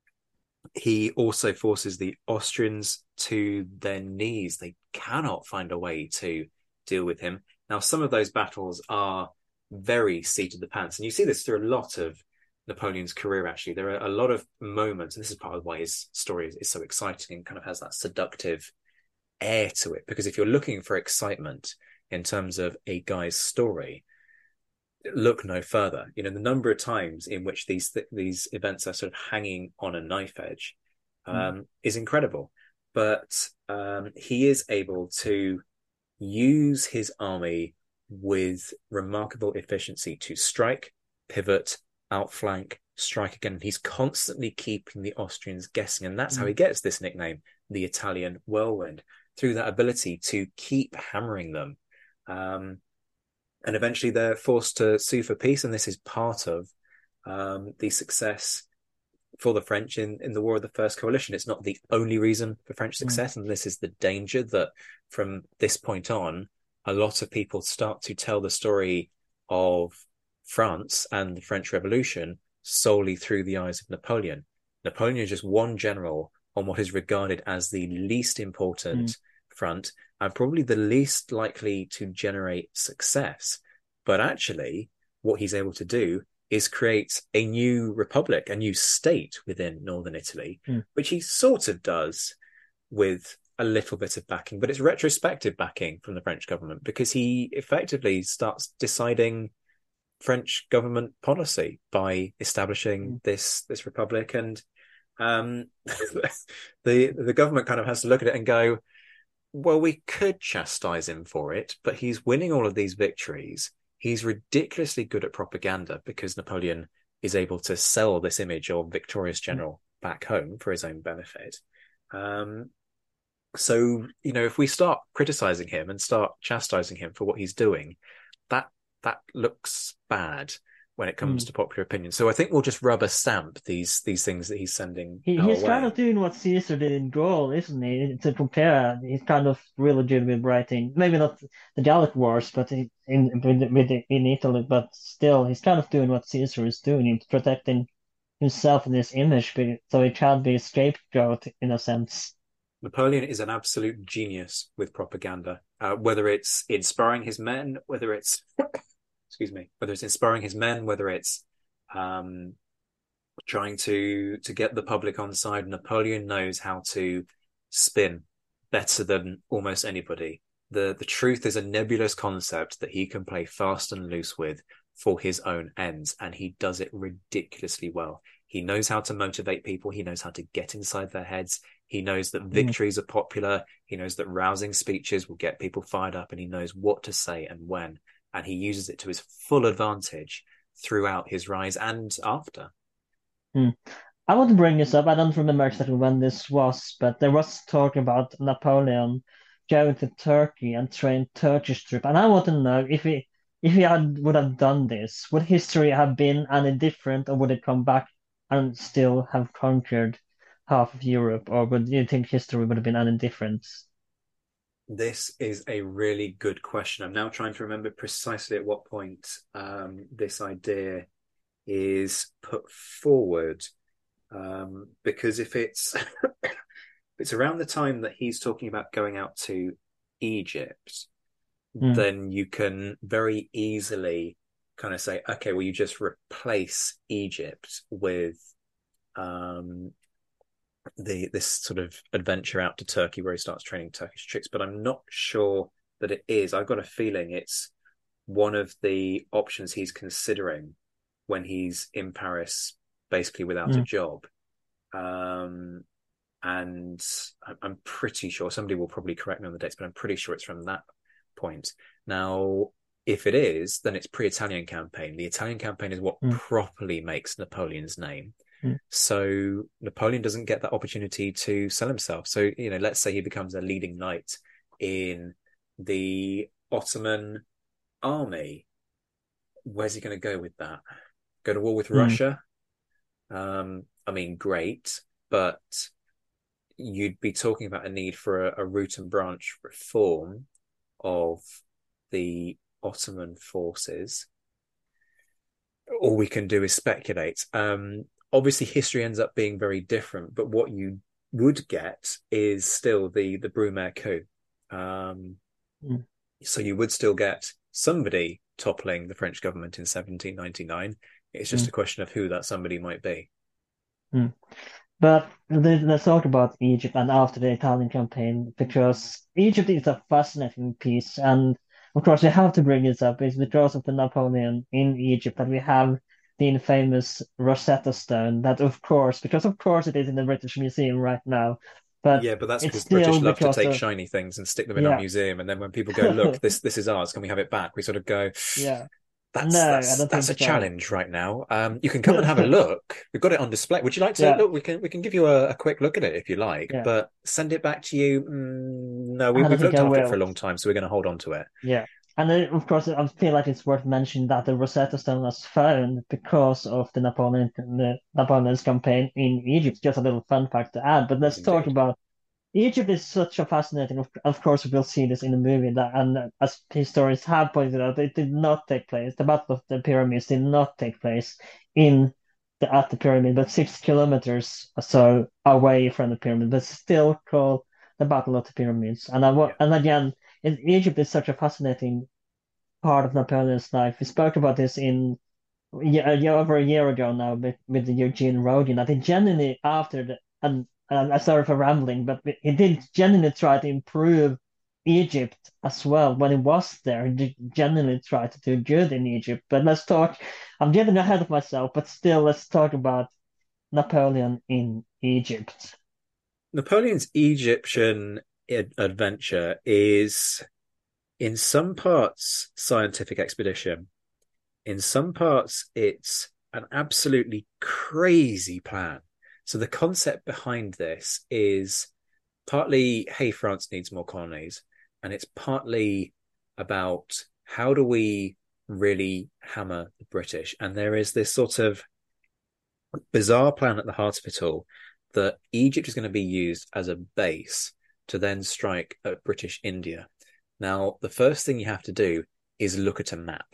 he also forces the Austrians to their knees. They cannot find a way to deal with him. Now, some of those battles are very seat of the pants, and you see this through a lot of Napoleon's career, actually. There are a lot of moments, and this is part of why his story is, is so exciting and kind of has that seductive air to it. Because if you're looking for excitement in terms of a guy's story, look no further. You know, the number of times in which these th- these events are sort of hanging on a knife edge um, mm. is incredible. But um, he is able to use his army with remarkable efficiency to strike, pivot, outflank, strike again. He's constantly keeping the Austrians guessing, and that's mm. how he gets this nickname, the Italian Whirlwind, through that ability to keep hammering them. Um, and eventually they're forced to sue for peace, and this is part of um, the success for the French in, in the War of the First Coalition. It's not the only reason for French success, mm. and this is the danger that from this point on, a lot of people start to tell the story of France and the French Revolution solely through the eyes of Napoleon. Napoleon is just one general on what is regarded as the least important mm. front, and probably the least likely to generate success. But actually, what he's able to do is create a new republic, a new state within northern Italy, mm. which he sort of does with a little bit of backing, but it's retrospective backing from the French government, because he effectively starts deciding French government policy by establishing mm. this this republic. And um, the the government kind of has to look at it and go, well, we could chastise him for it, but he's winning all of these victories. He's ridiculously good at propaganda, because Napoleon is able to sell this image of victorious general back home for his own benefit. Um, so, you know, if we start criticizing him and start chastising him for what he's doing, that that looks bad when it comes mm. to popular opinion. So I think we'll just rubber stamp these these things that he's sending he, our He's way. kind of doing what Caesar did in Gaul, isn't he? To compare, he's kind of really good with writing. Maybe not the Gallic Wars, but in, in, with, in Italy, but still, he's kind of doing what Caesar is doing. He's protecting himself and his image, so he can't be a scapegoat in a sense. Napoleon is an absolute genius with propaganda, uh, whether it's inspiring his men, whether it's excuse me, whether it's inspiring his men, whether it's um, trying to to get the public on side. Napoleon knows how to spin better than almost anybody. The the truth is a nebulous concept that he can play fast and loose with for his own ends, and he does it ridiculously well. He knows how to motivate people. He knows how to get inside their heads. He knows that victories mm. are popular. He knows that rousing speeches will get people fired up, and he knows what to say and when. And he uses it to his full advantage throughout his rise and after. Mm. I want to bring this up. I don't remember exactly when this was, but there was talk about Napoleon going to Turkey and train Turkish troops. And I want to know if he if he had would have done this, would history have been any different, or would it come back and still have conquered half of Europe, or would you think history would have been any different? This is a really good question. I'm now trying to remember precisely at what point um, this idea is put forward, um, because if it's if it's around the time that he's talking about going out to Egypt, mm. then you can very easily kind of say, okay, well, you just replace Egypt with um, the this sort of adventure out to Turkey where he starts training Turkish troops. But I'm not sure that it is. I've got a feeling it's one of the options he's considering when he's in Paris, basically without mm. a job. Um, and I'm pretty sure, somebody will probably correct me on the dates, but I'm pretty sure it's from that point. Now, if it is, then it's pre-Italian campaign. The Italian campaign is what mm. properly makes Napoleon's name. Mm. So Napoleon doesn't get that opportunity to sell himself. So, you know, let's say he becomes a leading knight in the Ottoman army. Where's he going to go with that? Go to war with mm. Russia? Um, I mean, great, but you'd be talking about a need for a, a root and branch reform of the Ottoman forces. All we can do is speculate. Um, obviously, history ends up being very different, but what you would get is still the the Brumaire coup. Um, mm. So you would still get somebody toppling the French government in seventeen ninety-nine. It's just mm. a question of who that somebody might be. Mm. But let's talk about Egypt and after the Italian campaign, because Egypt is a fascinating piece, and of course we have to bring this up. It's because of the Napoleon in Egypt that we have the infamous Rosetta Stone. That, of course, because of course it is in the British Museum right now. but Yeah, but that's it's because the British still love to because take of shiny things and stick them in our yeah, museum, and then when people go, "Look, this this is ours. Can we have it back?" We sort of go, yeah. "That's No, I that's don't that's think a so. challenge right now. Um, you can come and have a look. We've got it on display. Would you like to Yeah, look? We can we can give you a, a quick look at it if you like, yeah. but send it back to you. Mm, no, we, I don't we've think looked I after it for a will. long time, so we're going to hold on to it." Yeah. And then, of course, I feel like it's worth mentioning that the Rosetta Stone was found because of the Napoleon, the Napoleon's campaign in Egypt. Just a little fun fact to add. But Yes, let's talk indeed. about Egypt is such a fascinating. Of, of course, we'll see this in the movie that, and as historians have pointed out, it did not take place. The Battle of the Pyramids did not take place in the at the pyramid, but six kilometers or so away from the pyramid, but still called the Battle of the Pyramids. And I, wa- Yeah. and again, in, Egypt is such a fascinating part of Napoleon's life. We spoke about this in yeah, yeah, over a year ago now with, with Eugene Rodin. I think genuinely after the and, and I'm sorry for rambling, but he did genuinely try to improve Egypt as well when he was there. He did genuinely try to do good in Egypt. But let's talk. I'm getting ahead of myself, but still, let's talk about Napoleon in Egypt. Napoleon's Egyptian ad- adventure is, in some parts, scientific expedition. In some parts, it's an absolutely crazy plan. So the concept behind this is partly, hey, France needs more colonies, and it's partly about how do we really hammer the British. And there is this sort of bizarre plan at the heart of it all that Egypt is going to be used as a base to then strike at British India. Now, the first thing you have to do is look at a map.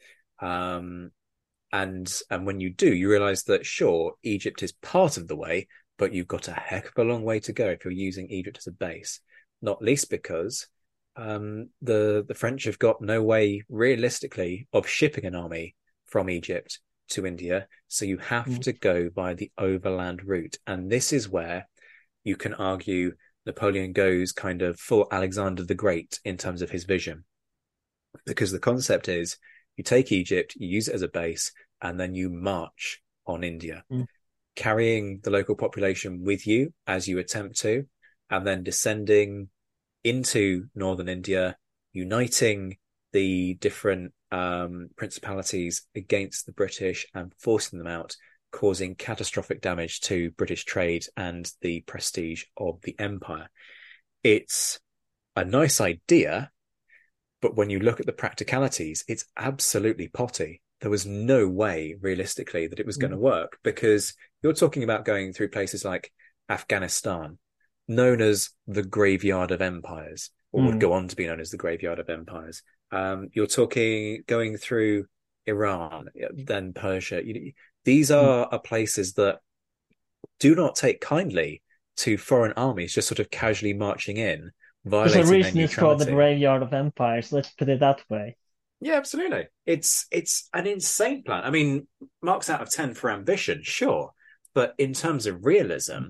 Um, and and when you do, you realize that sure, Egypt is part of the way, but you've got a heck of a long way to go if you're using Egypt as a base. Not least because um, the the French have got no way, realistically, of shipping an army from Egypt to India. So you have Mm. to go by the overland route, and this is where you can argue Napoleon goes kind of full Alexander the Great in terms of his vision, because the concept is you take Egypt, you use it as a base, and then you march on India, Mm. carrying the local population with you as you attempt to, and then descending into northern India, uniting the different um, principalities against the British and forcing them out, causing catastrophic damage to British trade and the prestige of the empire. It's a nice idea, but when you look at the practicalities, it's absolutely potty. There was no way, realistically, that it was going to Mm. work, because you're talking about going through places like Afghanistan, known as the graveyard of empires, or would Mm. go on to be known as the graveyard of empires. Um, you're talking going through Iran, then Persia. You, these Mm. are, are places that do not take kindly to foreign armies just sort of casually marching in, There's a violating their reason it's called the neutrality. Graveyard of Empires. Let's put it that way. Yeah, absolutely. It's it's an insane plan. I mean, marks out of ten for ambition, sure, but in terms of realism,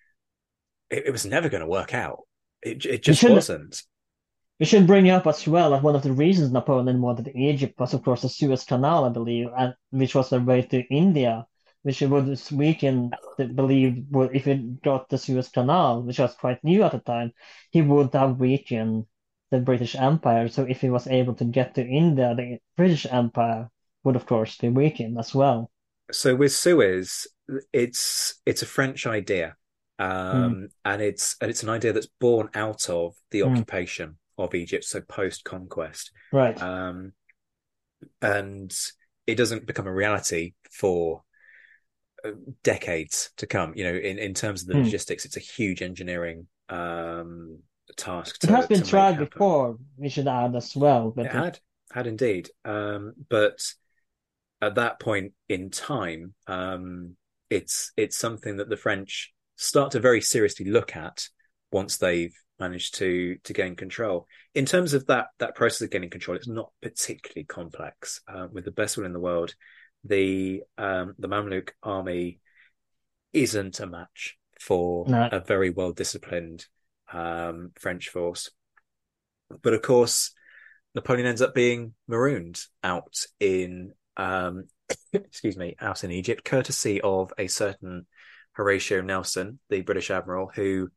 it, it was never going to work out. It it We just should wasn't. we should bring up as well that one of the reasons Napoleon wanted Egypt was, of course, the Suez Canal, I believe, and which was the way to India, which would weaken the believe would if it got the Suez Canal, which was quite new at the time, he would have weakened the British Empire. So if he was able to get to India, the British Empire would, of course, be weakened as well. So with Suez, it's it's a French idea, Mm. um, and it's and it's an idea that's born out of the Mm. occupation of Egypt, so post conquest, Right. um, and it doesn't become a reality for decades to come. You know, in, in terms of the Mm. logistics, it's a huge engineering um, task It has to been to make tried happen. before, we should add as well, It but it, had had indeed, um, but at that point in time, um, it's it's something that the French start to very seriously look at once they've managed to to gain control. In terms of that that process of gaining control, it's not particularly complex. Uh, with the best will in the world, the um, the Mamluk army isn't a match for no. a very well disciplined um, French force. But of course, Napoleon ends up being marooned out in um, excuse me, out in Egypt, courtesy of a certain Horatio Nelson, the British admiral, who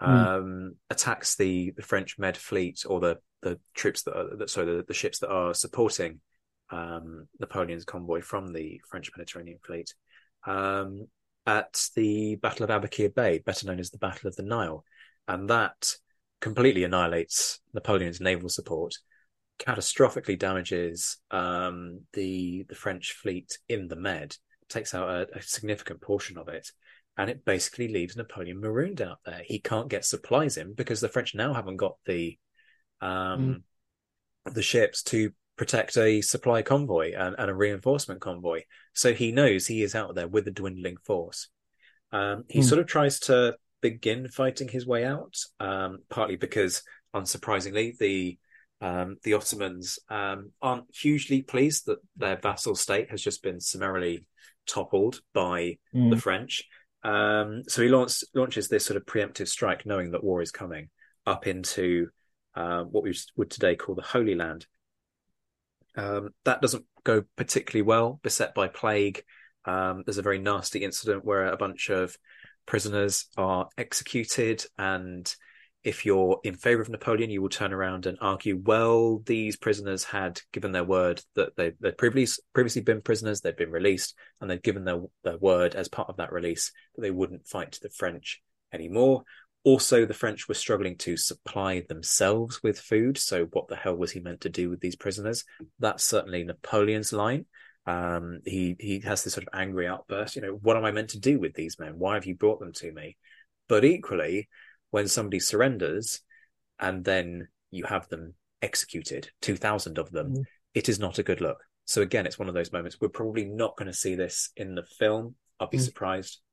Mm. um, attacks the, the French Med fleet, or the, the troops that are, that, sorry, the, the ships that are supporting um, Napoleon's convoy from the French Mediterranean fleet, um, at the Battle of Aboukir Bay, better known as the Battle of the Nile. And that completely annihilates Napoleon's naval support, catastrophically damages um, the, the French fleet in the Med, takes out a, a significant portion of it, and it basically leaves Napoleon marooned out there. He can't get supplies in because the French now haven't got the um, mm. the ships to protect a supply convoy and, and a reinforcement convoy. So he knows he is out there with a dwindling force. Um, he mm. sort of tries to begin fighting his way out, um, partly because, unsurprisingly, the um, the Ottomans um, aren't hugely pleased that their vassal state has just been summarily toppled by mm. the French. Um, so he launch, launches this sort of preemptive strike, knowing that war is coming, up into uh, what we would today call the Holy Land. Um, that doesn't go particularly well, beset by plague. Um, there's a very nasty incident where a bunch of prisoners are executed, and if you're in favour of Napoleon, you will turn around and argue, well, these prisoners had given their word that they, they'd previously, previously been prisoners, they'd been released, and they'd given their, their word as part of that release that they wouldn't fight the French anymore. Also, the French were struggling to supply themselves with food, so what the hell was he meant to do with these prisoners? That's certainly Napoleon's line. Um, he, he has this sort of angry outburst, you know, what am I meant to do with these men? Why have you brought them to me? But equally, when somebody surrenders and then you have them executed, two thousand of them, mm. it is not a good look. So again, it's one of those moments. We're probably not going to see this in the film. I'll be mm. surprised.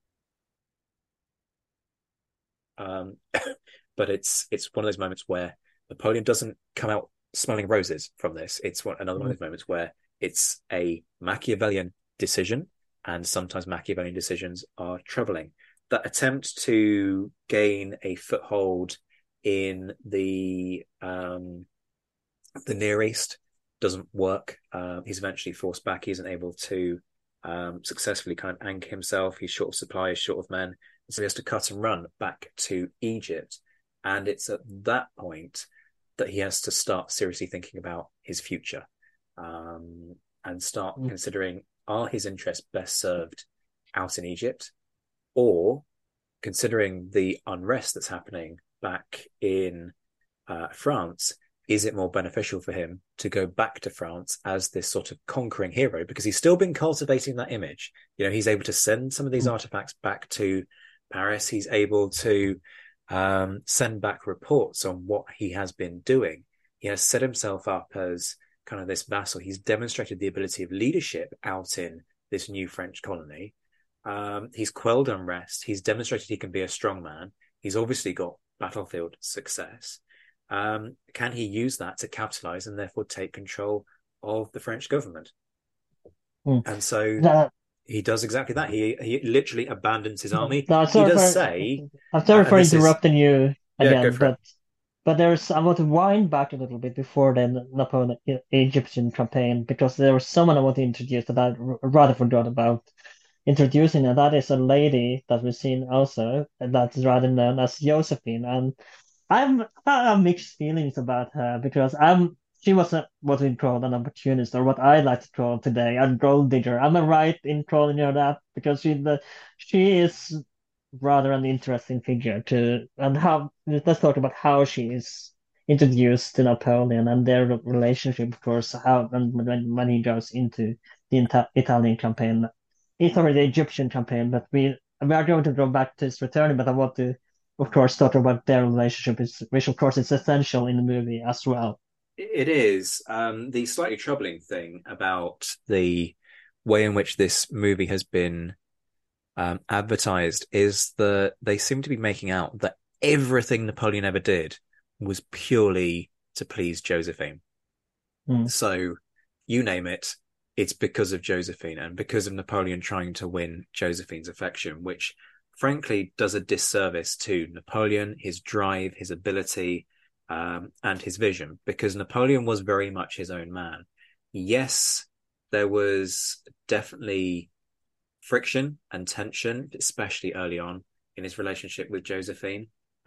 Um, but it's it's one of those moments where Napoleon doesn't come out smelling roses from this. It's one, another mm. one of those moments where it's a Machiavellian decision, and sometimes Machiavellian decisions are troubling. That attempt to gain a foothold in the um, the Near East doesn't work. Uh, he's eventually forced back. He isn't able to um, successfully kind of anchor himself. He's short of supply, he's short of men. So he has to cut and run back to Egypt. And it's at that point that he has to start seriously thinking about his future um, and start mm. considering, are his interests best served out in Egypt? Or, considering the unrest that's happening back in uh, France, is it more beneficial for him to go back to France as this sort of conquering hero? Because he's still been cultivating that image. You know, he's able to send some of these mm. artifacts back to Paris. He's able to um, send back reports on what he has been doing. He has set himself up as kind of this vassal. He's demonstrated the ability of leadership out in this new French colony. Um, he's quelled unrest. He's demonstrated he can be a strong man. He's obviously got battlefield success. Um, can he use that to capitalize and therefore take control of the French government? Mm. And so that, he does exactly that. He he literally abandons his army. No, he does for, say... I'm sorry for interrupting is, you again, yeah, but, but there's, I want to wind back a little bit before the Napoleon Egyptian campaign, because there was someone I want to introduce that I rather forgot about introducing, and that is a lady that we've seen also, and that's rather known as Josephine. And I'm I have mixed feelings about her, because I'm she was a, what we call an opportunist, or what I like to call today a gold digger. Am I right in calling her that? Because she the she is rather an interesting figure to, and how let's talk about how she is introduced to Napoleon and their relationship, of course, how and when when he goes into the Ita- Italian campaign. It's already the Egyptian campaign, but we we are going to go back to his return. But I want to, of course, talk about their relationship, which of course is essential in the movie as well. It is. Um, the slightly troubling thing about the way in which this movie has been um, advertised is that they seem to be making out that everything Napoleon ever did was purely to please Josephine. Mm. So you name it, it's because of Josephine and because of Napoleon trying to win Josephine's affection, which frankly does a disservice to Napoleon, his drive, his ability, um, and his vision, because Napoleon was very much his own man. Yes, there was definitely friction and tension, especially early on in his relationship with Josephine.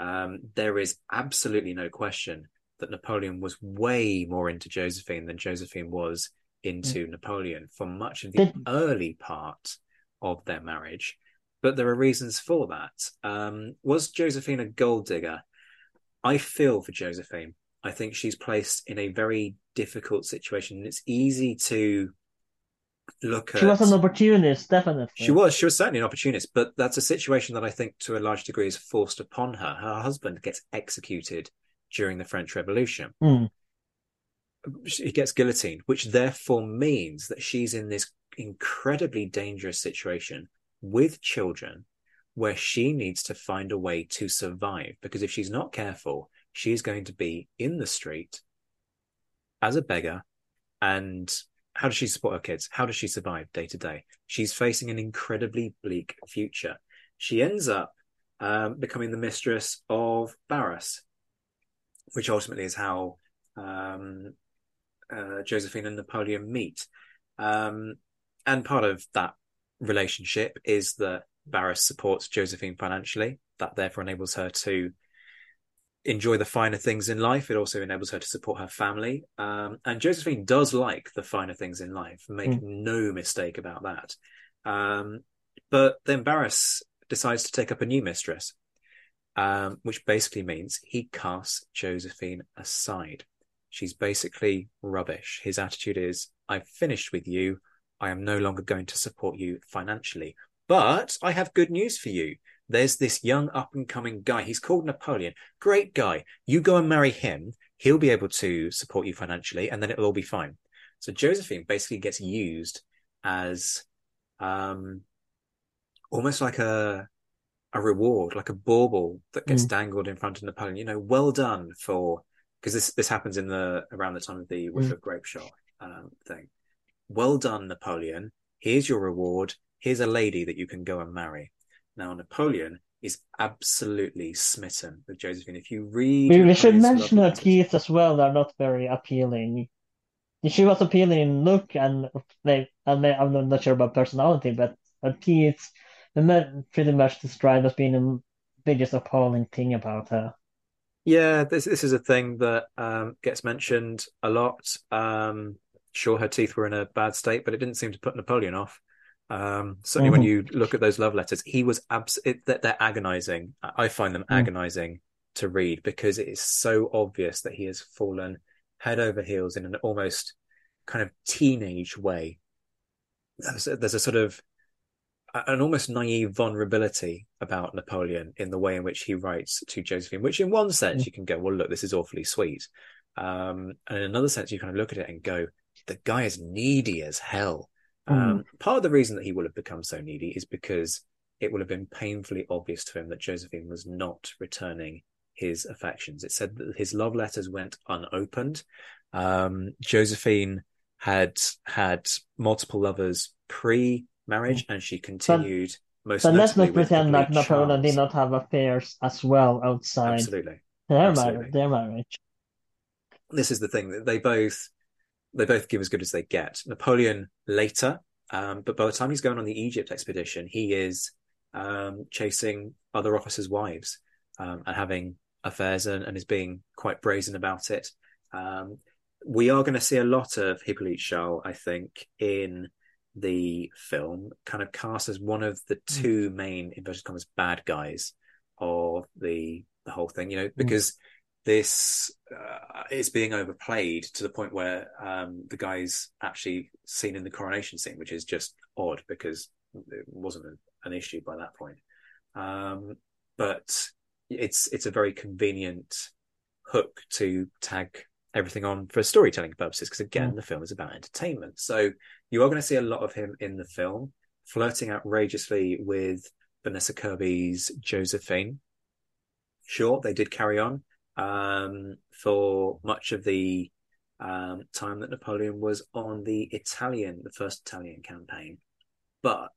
Um, there is absolutely no question that Napoleon was way more into Josephine than Josephine was into mm. Napoleon for much of the Did... early part of their marriage. But there are reasons for that. Um, was Josephine a gold digger? I feel for Josephine. I think she's placed in a very difficult situation. And it's easy to look at... She was an opportunist, definitely. She was. She was certainly an opportunist. But that's a situation that I think to a large degree is forced upon her. Her husband gets executed during the French Revolution. Mm. He gets guillotined, which therefore means that she's in this incredibly dangerous situation with children where she needs to find a way to survive, because if she's not careful, she's going to be in the street as a beggar. And how does she support her kids? How does she survive day to day? She's facing an incredibly bleak future. She ends up um, becoming the mistress of Barras, which ultimately is how um, uh, Josephine and Napoleon meet. Um, and part of that relationship is that Barras supports Josephine financially. That therefore enables her to enjoy the finer things in life. It also enables her to support her family. Um, and Josephine does like the finer things in life. Make mm. no mistake about that. Um, but then Barras decides to take up a new mistress, um, which basically means he casts Josephine aside. She's basically rubbish. His attitude is, I've finished with you. I am no longer going to support you financially. But I have good news for you. There's this young up-and-coming guy. He's called Napoleon. Great guy. You go and marry him. He'll be able to support you financially, and then it'll all be fine. So Josephine basically gets used as um, almost like a a reward, like a bauble that gets mm. dangled in front of Napoleon. You know, well done for... Because this, this happens in the around the time of the Whiff mm. of Grapeshot um, thing. Well done, Napoleon. Here's your reward. Here's a lady that you can go and marry. Now, Napoleon is absolutely smitten with Josephine. If you read... We, we should mention her teeth as well. They're not very appealing. She was appealing in look, and they, and they, I'm not sure about personality, but her teeth are pretty much described as being the biggest appalling thing about her. Yeah, this this is a thing that um, gets mentioned a lot. Um, sure, her teeth were in a bad state, but it didn't seem to put Napoleon off. Um, certainly mm-hmm. when you look at those love letters, he was abs- it, they're agonizing. I find them mm. agonizing to read because it is so obvious that he has fallen head over heels in an almost kind of teenage way. There's a, there's a sort of an almost naive vulnerability about Napoleon in the way in which he writes to Josephine, which in one sense mm. you can go, well, look, this is awfully sweet. Um, and in another sense, you kind of look at it and go, the guy is needy as hell. Um, mm. Part of the reason that he will have become so needy is because it will have been painfully obvious to him that Josephine was not returning his affections. It said that his love letters went unopened. Um, Josephine had had multiple lovers pre-marriage, mm. and she continued but, most. But let's not pretend that Napoleon Charles. did not have affairs as well outside. Absolutely, their Absolutely. marriage. Their marriage. This is the thing that they both. They both give as good as they get. Napoleon later, um, but by the time he's going on the Egypt expedition, he is um, chasing other officers' wives um, and having affairs and, and is being quite brazen about it. Um, we are going to see a lot of Hippolyte Charles, I think, in the film, kind of cast as one of the two mm. main, inverted commas, bad guys of the the whole thing, you know, because... Mm. This uh, is being overplayed to the point where um, the guy's actually seen in the coronation scene, which is just odd because it wasn't an, an issue by that point. Um, but it's it's a very convenient hook to tag everything on for storytelling purposes, because again, mm. the film is about entertainment. So you are going to see a lot of him in the film, flirting outrageously with Vanessa Kirby's Josephine. Sure, they did carry on. Um, for much of the um, time that Napoleon was on the Italian, the first Italian campaign. But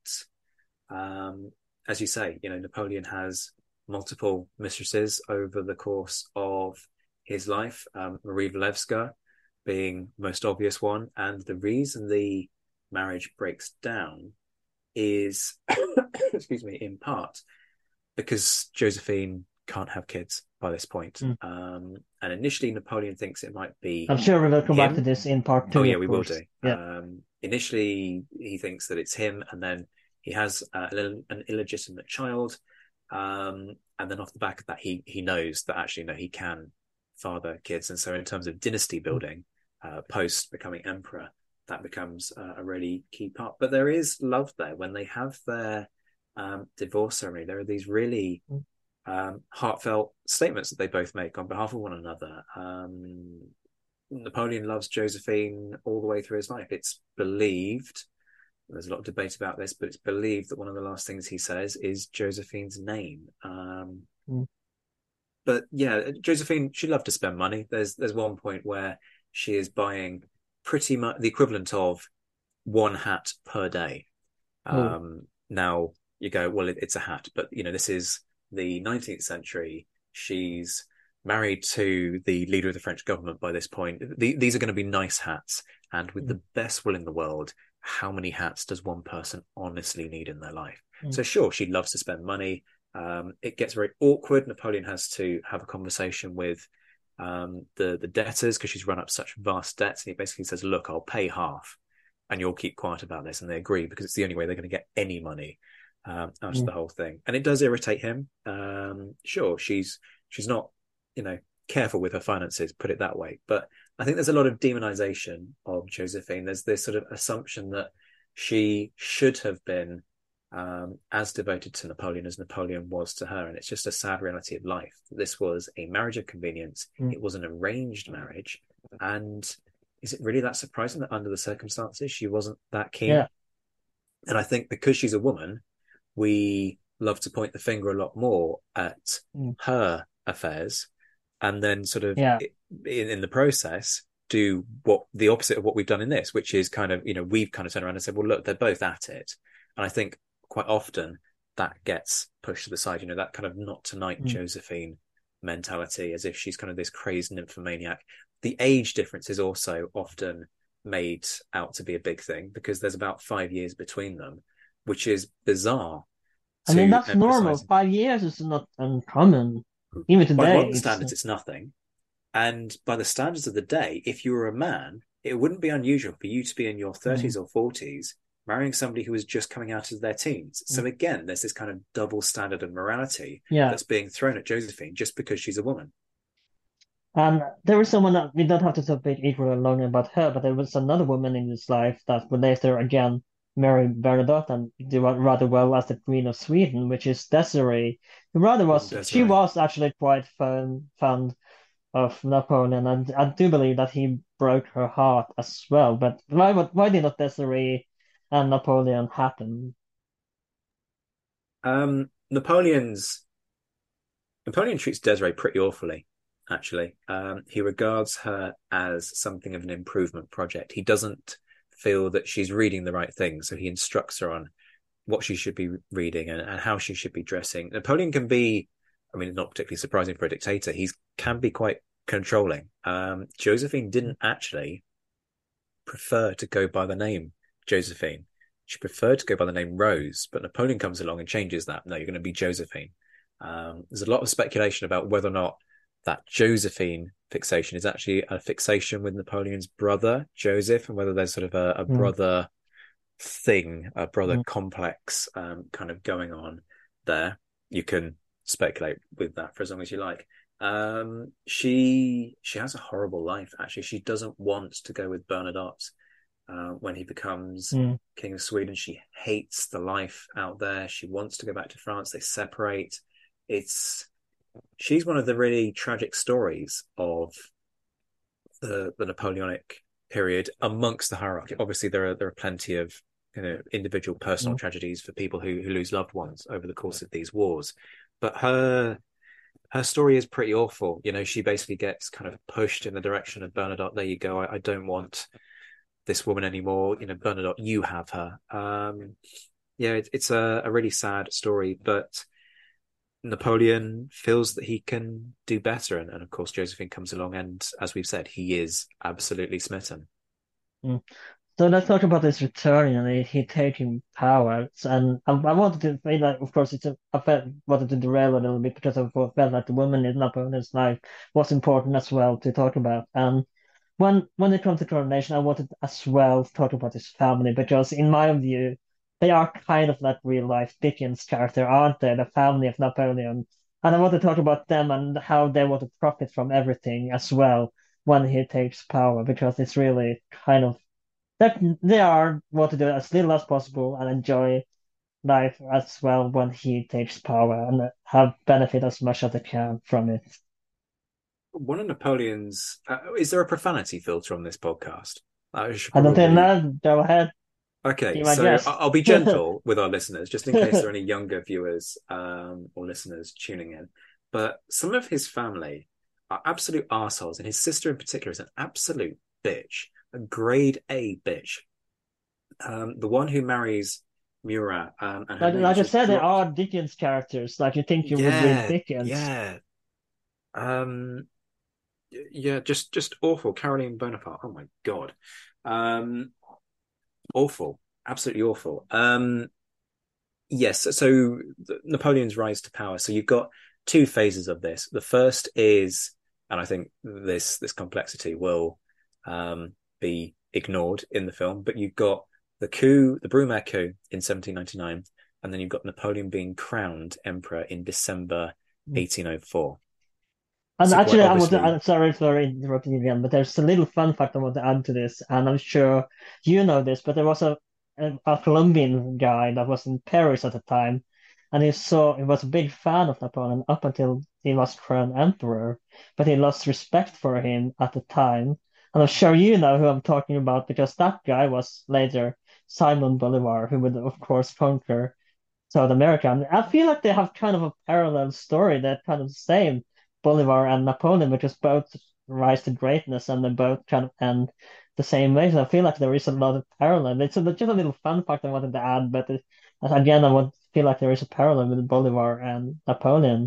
um, as you say, you know, Napoleon has multiple mistresses over the course of his life, um, Marie Walewska being the most obvious one. And the reason the marriage breaks down is, excuse me, in part because Josephine can't have kids by this point. Mm. Um, and initially, Napoleon thinks it might be I'm sure we will come him. back to this in part two. Oh yeah, of we course. will do. Yeah. Um, initially, he thinks that it's him, and then he has uh, an illegitimate child. Um, and then off the back of that, he he knows that actually, no, he can father kids. And so in terms of dynasty building, uh, post becoming emperor, that becomes uh, a really key part. But there is love there. When they have their um, divorce ceremony, there are these really um, heartfelt statements that they both make on behalf of one another. Um, Napoleon loves Josephine all the way through his life. It's believed, there's a lot of debate about this, but it's believed that one of the last things he says is Josephine's name. Um, mm. But yeah, Josephine, she loved to spend money. There's there's one point where she is buying pretty much the equivalent of one hat per day. Oh. Um, now you go, well, it, it's a hat, but you know, this is the nineteenth century. She's married to the leader of the French government by this point. The, these are going to be nice hats. And with mm. the best will in the world, how many hats does one person honestly need in their life? Mm. So sure, she loves to spend money. Um, it gets very awkward. Napoleon has to have a conversation with um, the, the debtors because she's run up such vast debts. And he basically says, look, I'll pay half and you'll keep quiet about this. And they agree because it's the only way they're going to get any money um, out mm. of the whole thing. And it does irritate him. Um, sure, she's she's not, you know, careful with her finances, put it that way. But I think there's a lot of demonization of Josephine. There's this sort of assumption that she should have been um, as devoted to Napoleon as Napoleon was to her. And it's just a sad reality of life. This was a marriage of convenience. Mm. It was an arranged marriage. And is it really that surprising that under the circumstances, she wasn't that keen? Yeah. And I think because she's a woman, we love to point the finger a lot more at mm. her affairs. And then sort of yeah. in, in the process, do what the opposite of what we've done in this, which is kind of, you know, we've kind of turned around and said, well, look, they're both at it. And I think quite often that gets pushed to the side, you know, that kind of not tonight mm. Josephine mentality, as if she's kind of this crazed nymphomaniac. The age difference is also often made out to be a big thing because there's about five years between them, which is bizarre. I mean, that's emphasize. normal. Five years is not uncommon. Even today, by modern it's... standards, it's nothing. And by the standards of the day, if you were a man, it wouldn't be unusual for you to be in your thirties mm. or forties, marrying somebody who was just coming out of their teens. Mm. So again, there's this kind of double standard of morality yeah. that's being thrown at Josephine just because she's a woman. And there was someone that we don't have to talk equally long about her, but there was another woman in his life that would later again marry Bernadotte and do rather well as the Queen of Sweden, which is Desiree. Who rather was oh, she was actually quite fond fond of Napoleon, and I do believe that he broke her heart as well. But why why did not Desiree and Napoleon happen? Um, Napoleon's Napoleon treats Desiree pretty awfully. Actually, um, he regards her as something of an improvement project. He doesn't feel that she's reading the right thing, so he instructs her on what she should be reading and, and how she should be dressing. Napoleon can be, I mean, not particularly surprising for a dictator, he can be quite controlling. Um, Josephine didn't actually prefer to go by the name Josephine. She preferred to go by the name Rose, but Napoleon comes along and changes that. No, you're going to be Josephine. Um, there's a lot of speculation about whether or not that Josephine fixation is actually a fixation with Napoleon's brother, Joseph, and whether there's sort of a, a mm. brother thing, a brother mm. complex um, kind of going on there. You can speculate with that for as long as you like. Um, she she has a horrible life, actually. She doesn't want to go with Bernadotte uh, when he becomes mm. King of Sweden. She hates the life out there. She wants to go back to France. They separate. It's... She's one of the really tragic stories of the, the Napoleonic period amongst the hierarchy. Obviously, there are there are plenty of you know individual personal mm. tragedies for people who, who lose loved ones over the course of these wars. But her her story is pretty awful. You know, she basically gets kind of pushed in the direction of Bernadotte. There you go. I, I don't want this woman anymore. You know, Bernadotte, you have her. Um, yeah, it, it's a, a really sad story, but Napoleon feels that he can do better. And, and of course, Josephine comes along. And as we've said, he is absolutely smitten. Mm. So let's talk about his return and he, he taking power. And I, I wanted to say that, of course, it's a, I felt wanted to derail a little bit because I felt like the woman in Napoleon's life was important as well to talk about. And when when it comes to coronation, I wanted as well to talk about his family because, in my view, they are kind of like real life Dickens character, aren't they? The family of Napoleon. And I want to talk about them and how they want to profit from everything as well when he takes power because it's really kind of that they are want to do as little as possible and enjoy life as well when he takes power and have benefit as much as they can from it. One of Napoleon's uh, is there a profanity filter on this podcast? I should I don't think probably. that. Go ahead. Okay, Be my so guest. I- I'll be gentle with our listeners, just in case there are any younger viewers um, or listeners tuning in. But some of his family are absolute arseholes, and his sister in particular is an absolute bitch, a grade A bitch. Um, the one who marries Murat, um, and her Like, name like I just said, they dropped. are Dickens characters. Like you think you would read Yeah, Dickens. yeah. Um, yeah, just just awful. Caroline Bonaparte. Oh my God. Um, awful. Absolutely awful. Um, yes, so Napoleon's rise to power. So you've got two phases of this. The first is, and I think this this complexity will um, be ignored in the film, but you've got the coup, the Brumaire coup in seventeen ninety-nine, and then you've got Napoleon being crowned emperor in December eighteen oh four. And So quite actually, I want to, obviously, I'm sorry for interrupting you again, but there's a little fun fact I want to add to this, and I'm sure you know this, but there was a, a, a Colombian guy that was in Paris at the time, and he saw, he was a big fan of Napoleon up until he was crowned emperor, but he lost respect for him at the time. And I'm sure you know who I'm talking about because that guy was later Simon Bolivar, who would, of course, conquer South America. And I feel like they have kind of a parallel story. They're kind of the same, Bolivar and Napoleon, because both rise to greatness and they both kind of end the same way. So I feel like there is a lot of parallel. It's a, just a little fun fact I wanted to add, but it, again, I would feel like there is a parallel with Bolivar and Napoleon.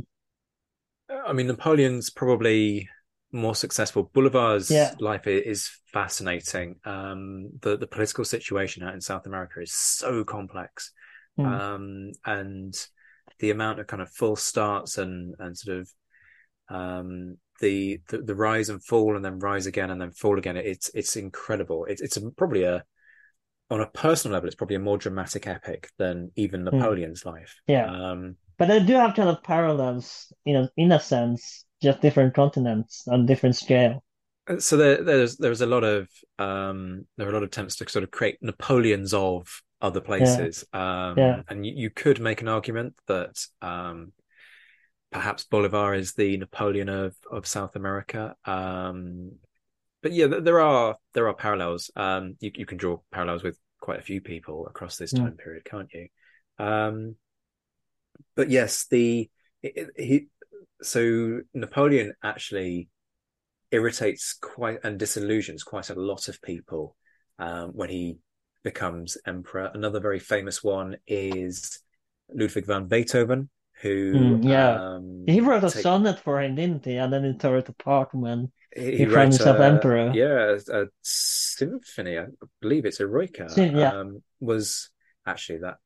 I mean, Napoleon's probably more successful. Bolivar's Yeah. life is fascinating. Um, the the political situation out in South America is so complex, Mm. um, and the amount of kind of false starts and and sort of um, the, the the rise and fall and then rise again and then fall again. It's it's incredible. It's it's a, probably a on a personal level, it's probably a more dramatic epic than even Mm. Napoleon's life. Yeah. Um, But they do have kind of parallels, you know, in a sense, just different continents on different scale. So there, there's there's a lot of um, there are a lot of attempts to sort of create Napoleons of other Yeah. places, um, Yeah. and you, you could make an argument that um, perhaps Bolivar is the Napoleon of of South America. Um, but yeah, there are there are parallels. Um, you you can draw parallels with quite a few people across this Mm. time period, can't you? Um, but yes, the he so Napoleon actually irritates quite and disillusions quite a lot of people um, when he becomes emperor. Another very famous one is Ludwig van Beethoven, who Mm, yeah. um, He wrote a take sonnet for him, didn't he? And then he tore it apart when he he crowned wrote himself a emperor. yeah a, a symphony. I believe it's So, Eroica. yeah. Um, was actually that.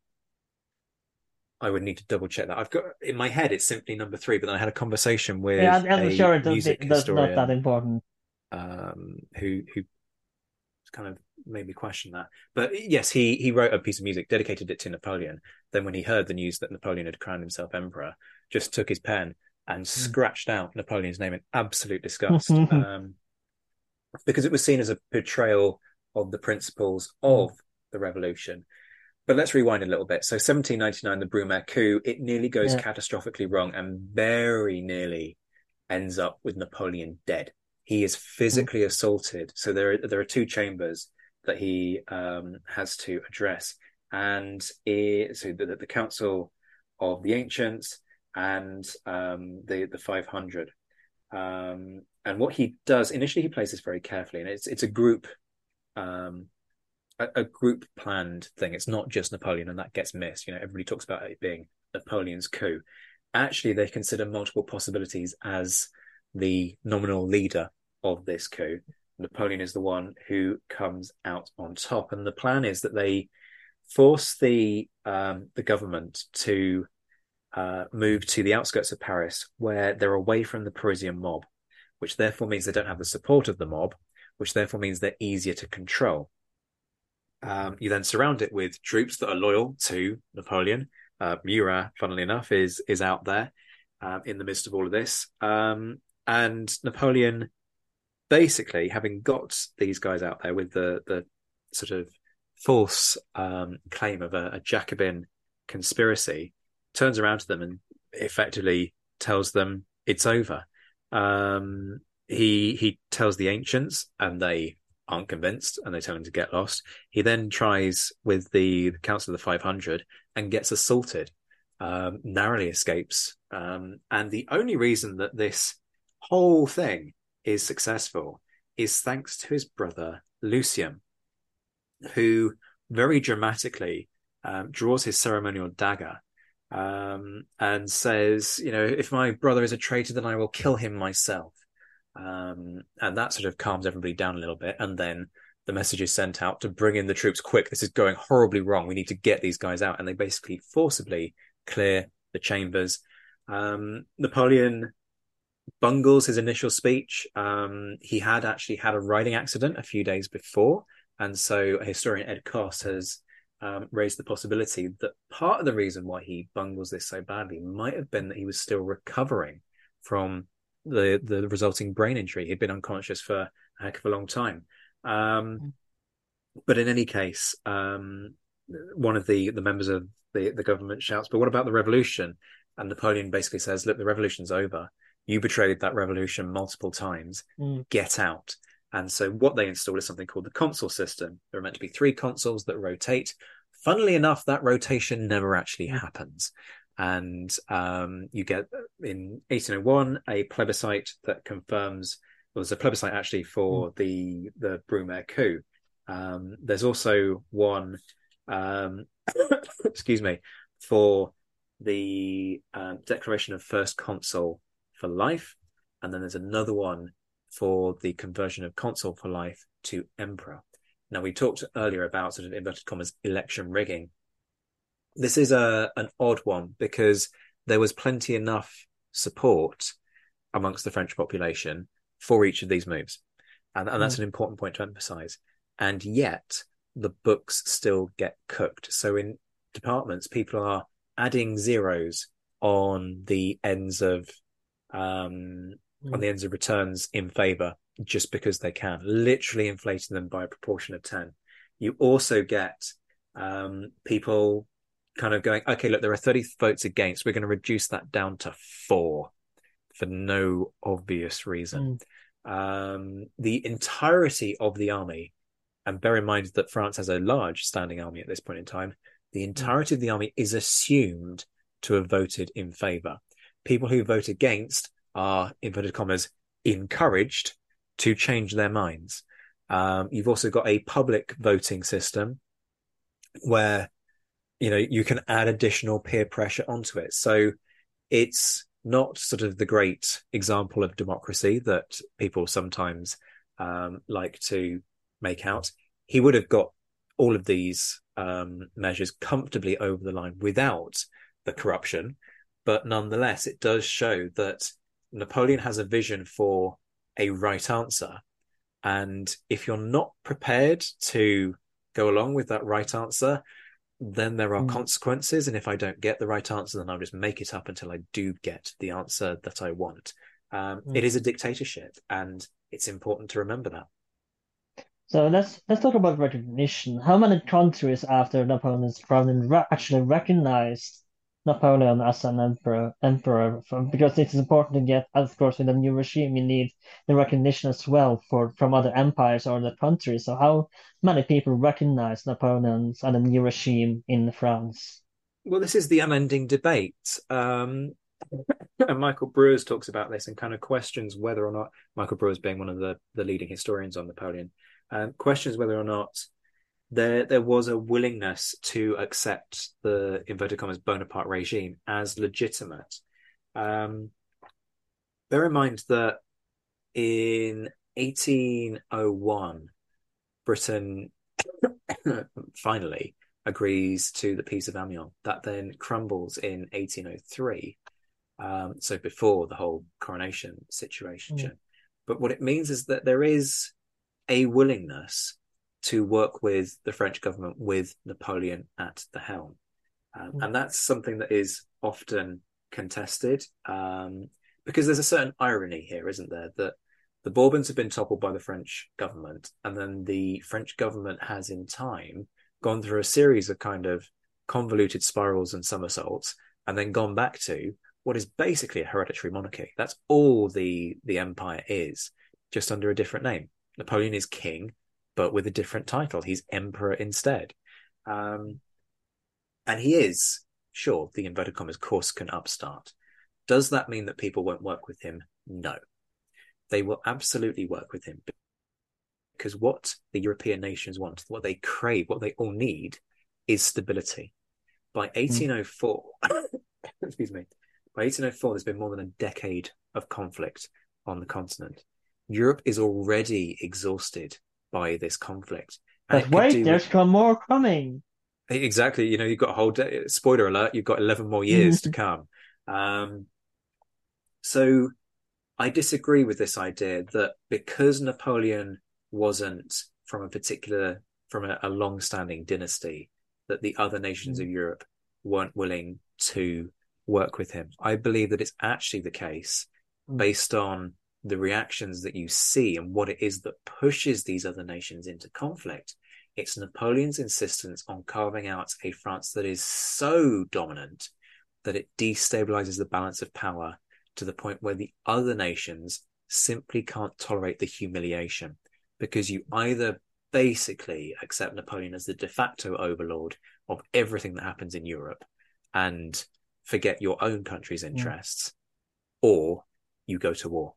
I would need to double check that. I've got in my head it's simply number three, but then I had a conversation Yeah, with I'm I'm a sure it does, music that's not that historian important. um, who who kind of made me question that. But yes, he he wrote a piece of music, dedicated it to Napoleon. Then when he heard the news that Napoleon had crowned himself emperor, just took his pen and scratched out Napoleon's name in absolute disgust, Mm. um, because it was seen as a betrayal of the principles of the revolution. But let's rewind a little bit. So seventeen ninety-nine, the Brumaire coup, it nearly goes Yeah. catastrophically wrong and very nearly ends up with Napoleon dead. He is Mm. physically assaulted. So there are, there are two chambers that he um, has to address. And it, so the, the Council of the Ancients and um, the, the five hundred. Um, and what he does, initially he plays this very carefully. And it's, it's a group um, a, a group planned thing. It's not just Napoleon, and that gets missed. You know, everybody talks about it being Napoleon's coup. Actually, they consider multiple possibilities as the nominal leader of this coup. Napoleon is the one who comes out on top. And the plan is that they force the um, the government to uh, move to the outskirts of Paris, where they're away from the Parisian mob, which therefore means they don't have the support of the mob, which therefore means they're easier to control. Um, you then surround it with troops that are loyal to Napoleon. Uh, Murat, funnily enough, is is out there uh, in the midst of all of this. Um, and Napoleon, basically, having got these guys out there with the the sort of false um, claim of a, a Jacobin conspiracy, turns around to them and effectively tells them it's over. Um, he he tells the ancients, and they aren't convinced, and they tell him to get lost. He then tries with the, the Council of the five hundred and gets assaulted, um, narrowly escapes. Um, and the only reason that this whole thing is successful is thanks to his brother Lucien, who very dramatically um, draws his ceremonial dagger um, and says, you know, if my brother is a traitor, then I will kill him myself. Um, and that sort of calms everybody down a little bit. And then the message is sent out to bring in the troops quick. This is going horribly wrong. We need to get these guys out. And they basically forcibly clear the chambers. Um, Napoleon bungles his initial speech. Um, he had actually had a riding accident a few days before. And so historian Ed Koss has um, raised the possibility that part of the reason why he bungles this so badly might have been that he was still recovering from the the resulting brain injury. He'd been unconscious for a heck of a long time. Um, but in any case, um, one of the, the members of the, the government shouts, but what about the revolution? And Napoleon basically says, look, the revolution's over. You betrayed that revolution multiple times. Mm. Get out. And so what they install is something called the consul system. There are meant to be three consuls that rotate. Funnily enough, that rotation never actually mm. happens. And um, you get, in eighteen oh one, a plebiscite that confirms, well, there's a plebiscite actually for mm. the, the Brumaire coup. Um, there's also one, um, excuse me, for the uh, declaration of first consul for life. And then there's another one for the conversion of consul for life to emperor. Now, we talked earlier about sort of inverted commas election rigging. This is a an odd one because there was plenty enough support amongst the French population for each of these moves. And, and that's mm. an important point to emphasize. And yet the books still get cooked. So in departments, people are adding zeros on the ends of um, mm. on the ends of returns in favor just because they can, literally inflating them by a proportion of ten. You also get um, people kind of going, okay, look, there are thirty votes against. We're going to reduce that down to four for no obvious reason. Mm. Um, the entirety of the army, and bear in mind that France has a large standing army at this point in time, the entirety mm. of the army is assumed to have voted in favour. People who vote against are, inverted commas, encouraged to change their minds. Um, you've also got a public voting system where, you know, you can add additional peer pressure onto it. So it's not sort of the great example of democracy that people sometimes um, like to make out. He would have got all of these um, measures comfortably over the line without the corruption. But nonetheless, it does show that Napoleon has a vision for a right answer. And if you're not prepared to go along with that right answer, then there are mm. consequences. And if I don't get the right answer, then I'll just make it up until I do get the answer that I want. Um, mm. It is a dictatorship, and it's important to remember that. So let's let's talk about recognition. How many countries after Napoleon's crown re- actually recognized Napoleon as an emperor? Emperor, from, because it is important to get, of course, with a new regime, you need the recognition as well for from other empires or other countries. So how many people recognize Napoleon and a new regime in France? Well, this is the unending debate. Um, and Michael Brewers talks about this and kind of questions whether or not, Michael Brewers being one of the, the leading historians on Napoleon, um, questions whether or not there there was a willingness to accept the, inverted commas, Bonaparte regime as legitimate. Um, bear in mind that in eighteen oh one, Britain finally agrees to the Peace of Amiens. That then crumbles in eighteen oh three, um, so before the whole coronation situation. Mm. But what it means is that there is a willingness to work with the French government with Napoleon at the helm. Um, mm. And that's something that is often contested, um, because there's a certain irony here, isn't there? That the Bourbons have been toppled by the French government, and then the French government has in time gone through a series of kind of convoluted spirals and somersaults, and then gone back to what is basically a hereditary monarchy. That's all the, the empire is, just under a different name. Napoleon is king, but with a different title. He's emperor instead. Um, and he is, sure, the inverted commas Corsican upstart. Does that mean that people won't work with him? No. They will absolutely work with him, because what the European nations want, what they crave, what they all need is stability. By eighteen oh four, mm. excuse me, by eighteen oh four, there's been more than a decade of conflict on the continent. Europe is already exhausted by this conflict. But wait, there's with... more coming. Exactly. You know, you've got a whole day, spoiler alert, you've got eleven more years to come. Um, so I disagree with this idea that because Napoleon wasn't from a particular, from a, a long-standing dynasty, that the other nations mm. of Europe weren't willing to work with him. I believe that it's actually the case, mm. based on the reactions that you see and what it is that pushes these other nations into conflict. It's Napoleon's insistence on carving out a France that is so dominant that it destabilizes the balance of power to the point where the other nations simply can't tolerate the humiliation, because you either basically accept Napoleon as the de facto overlord of everything that happens in Europe and forget your own country's interests, yeah. or you go to war.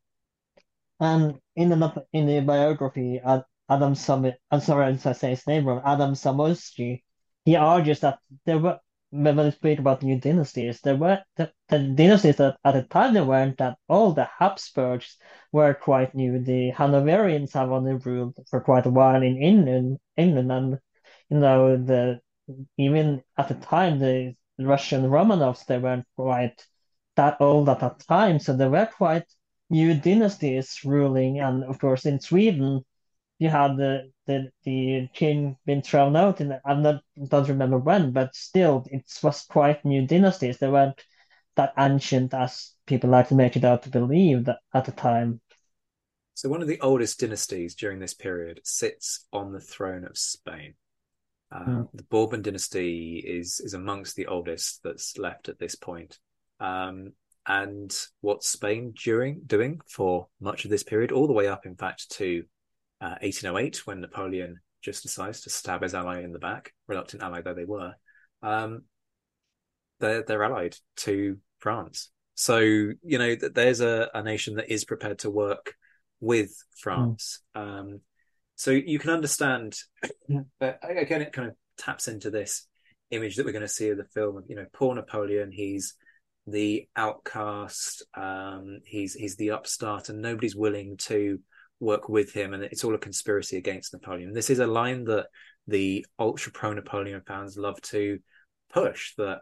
And in the in the biography, Adam Sam, I'm sorry if I say his name wrong, Adam Zamoyski, he argues that there were, when we speak about new dynasties, there were the, the dynasties that at the time they weren't that old. The Habsburgs were quite new. The Hanoverians have only ruled for quite a while in England, England, and you know the even at the time the Russian Romanovs, they weren't quite that old at that time, so they were quite new dynasties ruling. And of course in Sweden you had the the, the king being thrown out in I'm not don't remember when, but still it was quite new dynasties. They weren't that ancient as people like to make it out to believe that at the time. So one of the oldest dynasties during this period sits on the throne of Spain. Uh, mm. The Bourbon dynasty is is amongst the oldest that's left at this point. Um, and what's Spain during doing for much of this period, all the way up, in fact, to uh, eighteen oh eight, when Napoleon just decides to stab his ally in the back, reluctant ally though they were, um, they're, they're allied to France. So, you know, there's a, a nation that is prepared to work with France. Mm. Um, so you can understand, but again, it kind of taps into this image that we're going to see of the film of, you know, poor Napoleon. He's the outcast, um, he's he's the upstart, and nobody's willing to work with him, and it's all a conspiracy against Napoleon. This is a line that the ultra pro-Napoleon fans love to push, that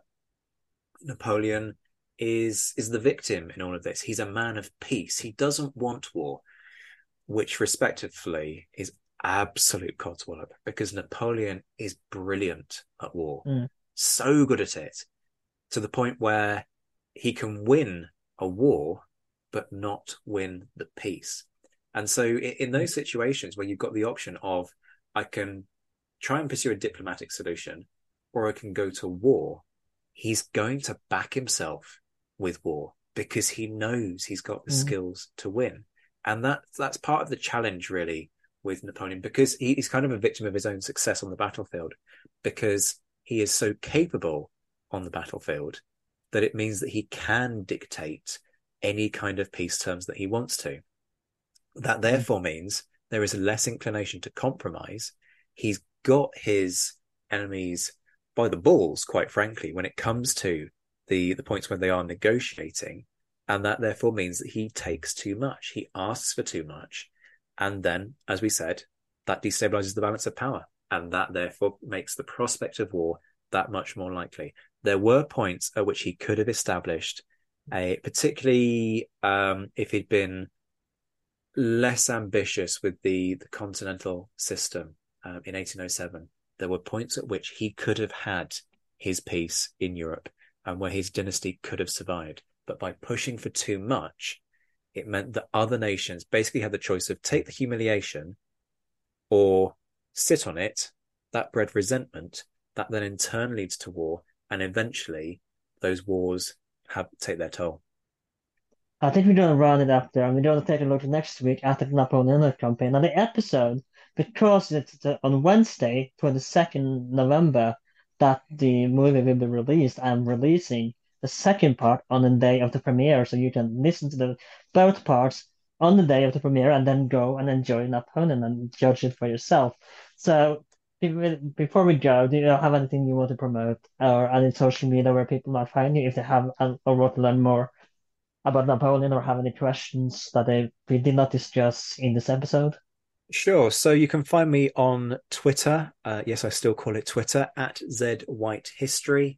Napoleon is is the victim in all of this. He's a man of peace. He doesn't want war, which respectively is absolute codswallop, because Napoleon is brilliant at war, mm. so good at it, to the point where he can win a war, but not win the peace. And so in those situations where you've got the option of, I can try and pursue a diplomatic solution, or I can go to war, he's going to back himself with war, because he knows he's got the mm. skills to win. And that that's part of the challenge, really, with Napoleon, because he, he's kind of a victim of his own success on the battlefield, because he is so capable on the battlefield that it means that he can dictate any kind of peace terms that he wants to. That therefore means there is less inclination to compromise. He's got his enemies by the balls, quite frankly, when it comes to the, the points when they are negotiating. And that therefore means that he takes too much. He asks for too much. And then, as we said, that destabilizes the balance of power. And that therefore makes the prospect of war that much more likely. There were points at which he could have established a, particularly um, if he'd been less ambitious with the, the continental system um, in eighteen oh seven. There were points at which he could have had his peace in Europe and where his dynasty could have survived. But by pushing for too much, it meant that other nations basically had the choice of take the humiliation or sit on it. That bred resentment that then in turn leads to war. And eventually those wars have take their toll. I think we're going to round it up there, and we're going to take a look next week at the Napoleonic campaign. And the episode, because it's on Wednesday, twenty-second November, that the movie will be released, I'm releasing the second part on the day of the premiere, so you can listen to the both parts on the day of the premiere and then go and enjoy Napoleon and judge it for yourself. So before we go, do you have anything you want to promote or any social media where people might find you if they have or want to learn more about Napoleon or have any questions that they, we did not discuss in this episode? Sure. So you can find me on Twitter. Uh, yes, I still call it Twitter, at Z White History.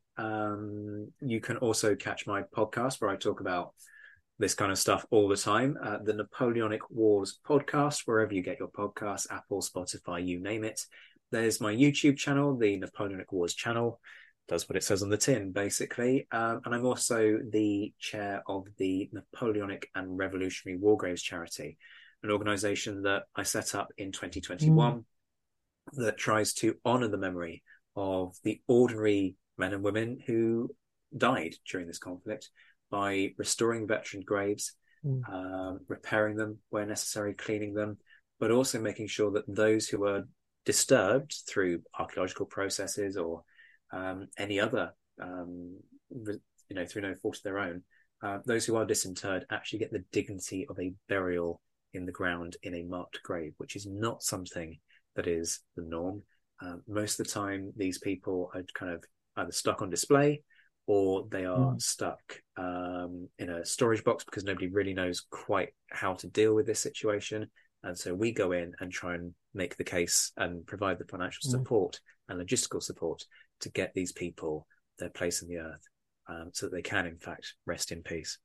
Um, you can also catch my podcast where I talk about this kind of stuff all the time. Uh, the Napoleonic Wars podcast, wherever you get your podcasts, Apple, Spotify, you name it. There's my YouTube channel, the Napoleonic Wars channel. Does what it says on the tin, basically. Um, and I'm also the chair of the Napoleonic and Revolutionary War Graves charity, an organisation that I set up in twenty twenty-one mm. that tries to honour the memory of the ordinary men and women who died during this conflict by restoring veteran graves, mm. um, repairing them where necessary, cleaning them, but also making sure that those who were disturbed through archaeological processes or um, any other, um, you know, through no fault of their own, uh, those who are disinterred actually get the dignity of a burial in the ground in a marked grave, which is not something that is the norm. Um, most of the time, these people are kind of either stuck on display or they are mm. stuck um, in a storage box because nobody really knows quite how to deal with this situation. And so we go in and try and make the case and provide the financial mm. support and logistical support to get these people their place in the earth um, so that they can, in fact, rest in peace.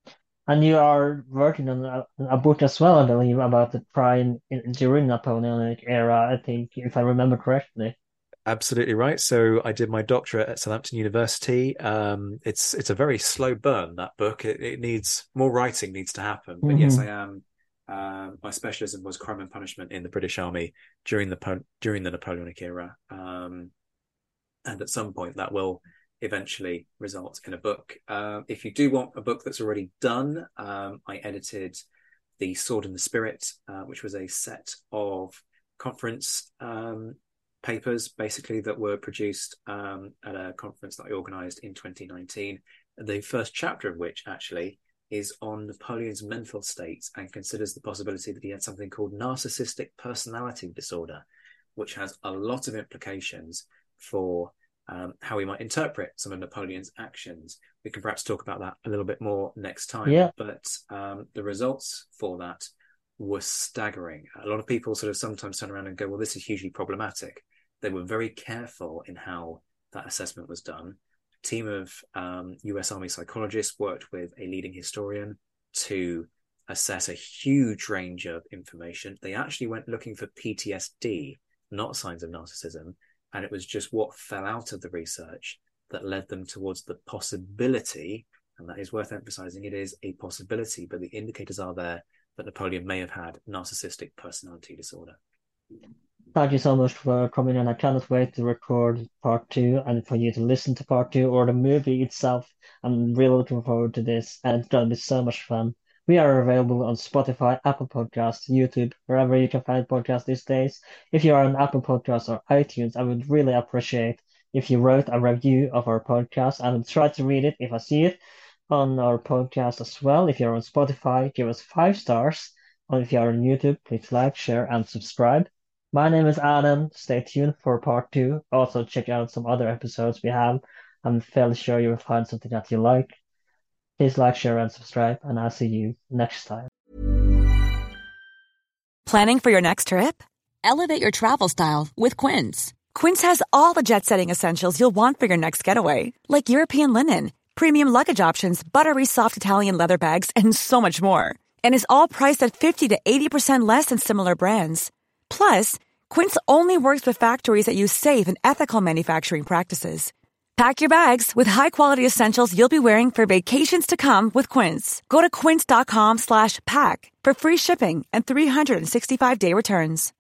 And you are working on a, a book as well, I believe, about the prime in, during Napoleonic era, I think, if I remember correctly. Absolutely right. So I did my doctorate at Southampton University. Um, it's it's a very slow burn, that book. It, it needs more writing needs to happen. But mm-hmm. yes, I am. Uh, my specialism was crime and punishment in the British Army during the during the Napoleonic era, um, and at some point that will eventually result in a book. Uh, if you do want a book that's already done, um, I edited The Sword and the Spirit, uh, which was a set of conference um, papers, basically, that were produced um, at a conference that I organised in twenty nineteen. The first chapter of which, actually, is on Napoleon's mental state and considers the possibility that he had something called narcissistic personality disorder, which has a lot of implications for um, how we might interpret some of Napoleon's actions. We can perhaps talk about that a little bit more next time. Yeah. But um, the results for that were staggering. A lot of people sort of sometimes turn around and go, well, this is hugely problematic. They were very careful in how that assessment was done. A team of um, U S Army psychologists worked with a leading historian to assess a huge range of information. They actually went looking for P T S D, not signs of narcissism. And it was just what fell out of the research that led them towards the possibility, and that is worth emphasizing, it is a possibility, but the indicators are there that Napoleon may have had narcissistic personality disorder. Thank you so much for coming on. I cannot wait to record part two and for you to listen to part two or the movie itself. I'm really looking forward to this, and it's going to be so much fun. We are available on Spotify, Apple Podcasts, YouTube, wherever you can find podcasts these days. If you are on Apple Podcasts or iTunes, I would really appreciate if you wrote a review of our podcast. I will try to read it if I see it on our podcast as well. If you're on Spotify, give us five stars. And if you are on YouTube, please like, share, and subscribe. My name is Adam. Stay tuned for part two. Also, check out some other episodes we have. I'm fairly sure you will find something that you like. Please like, share, and subscribe, and I'll see you next time. Planning for your next trip? Elevate your travel style with Quince. Quince has all the jet-setting essentials you'll want for your next getaway, like European linen, premium luggage options, buttery soft Italian leather bags, and so much more. And is all priced at fifty to eighty percent less than similar brands. Plus, Quince only works with factories that use safe and ethical manufacturing practices. Pack your bags with high-quality essentials you'll be wearing for vacations to come with Quince. Go to quince.com slash pack for free shipping and three sixty-five day returns.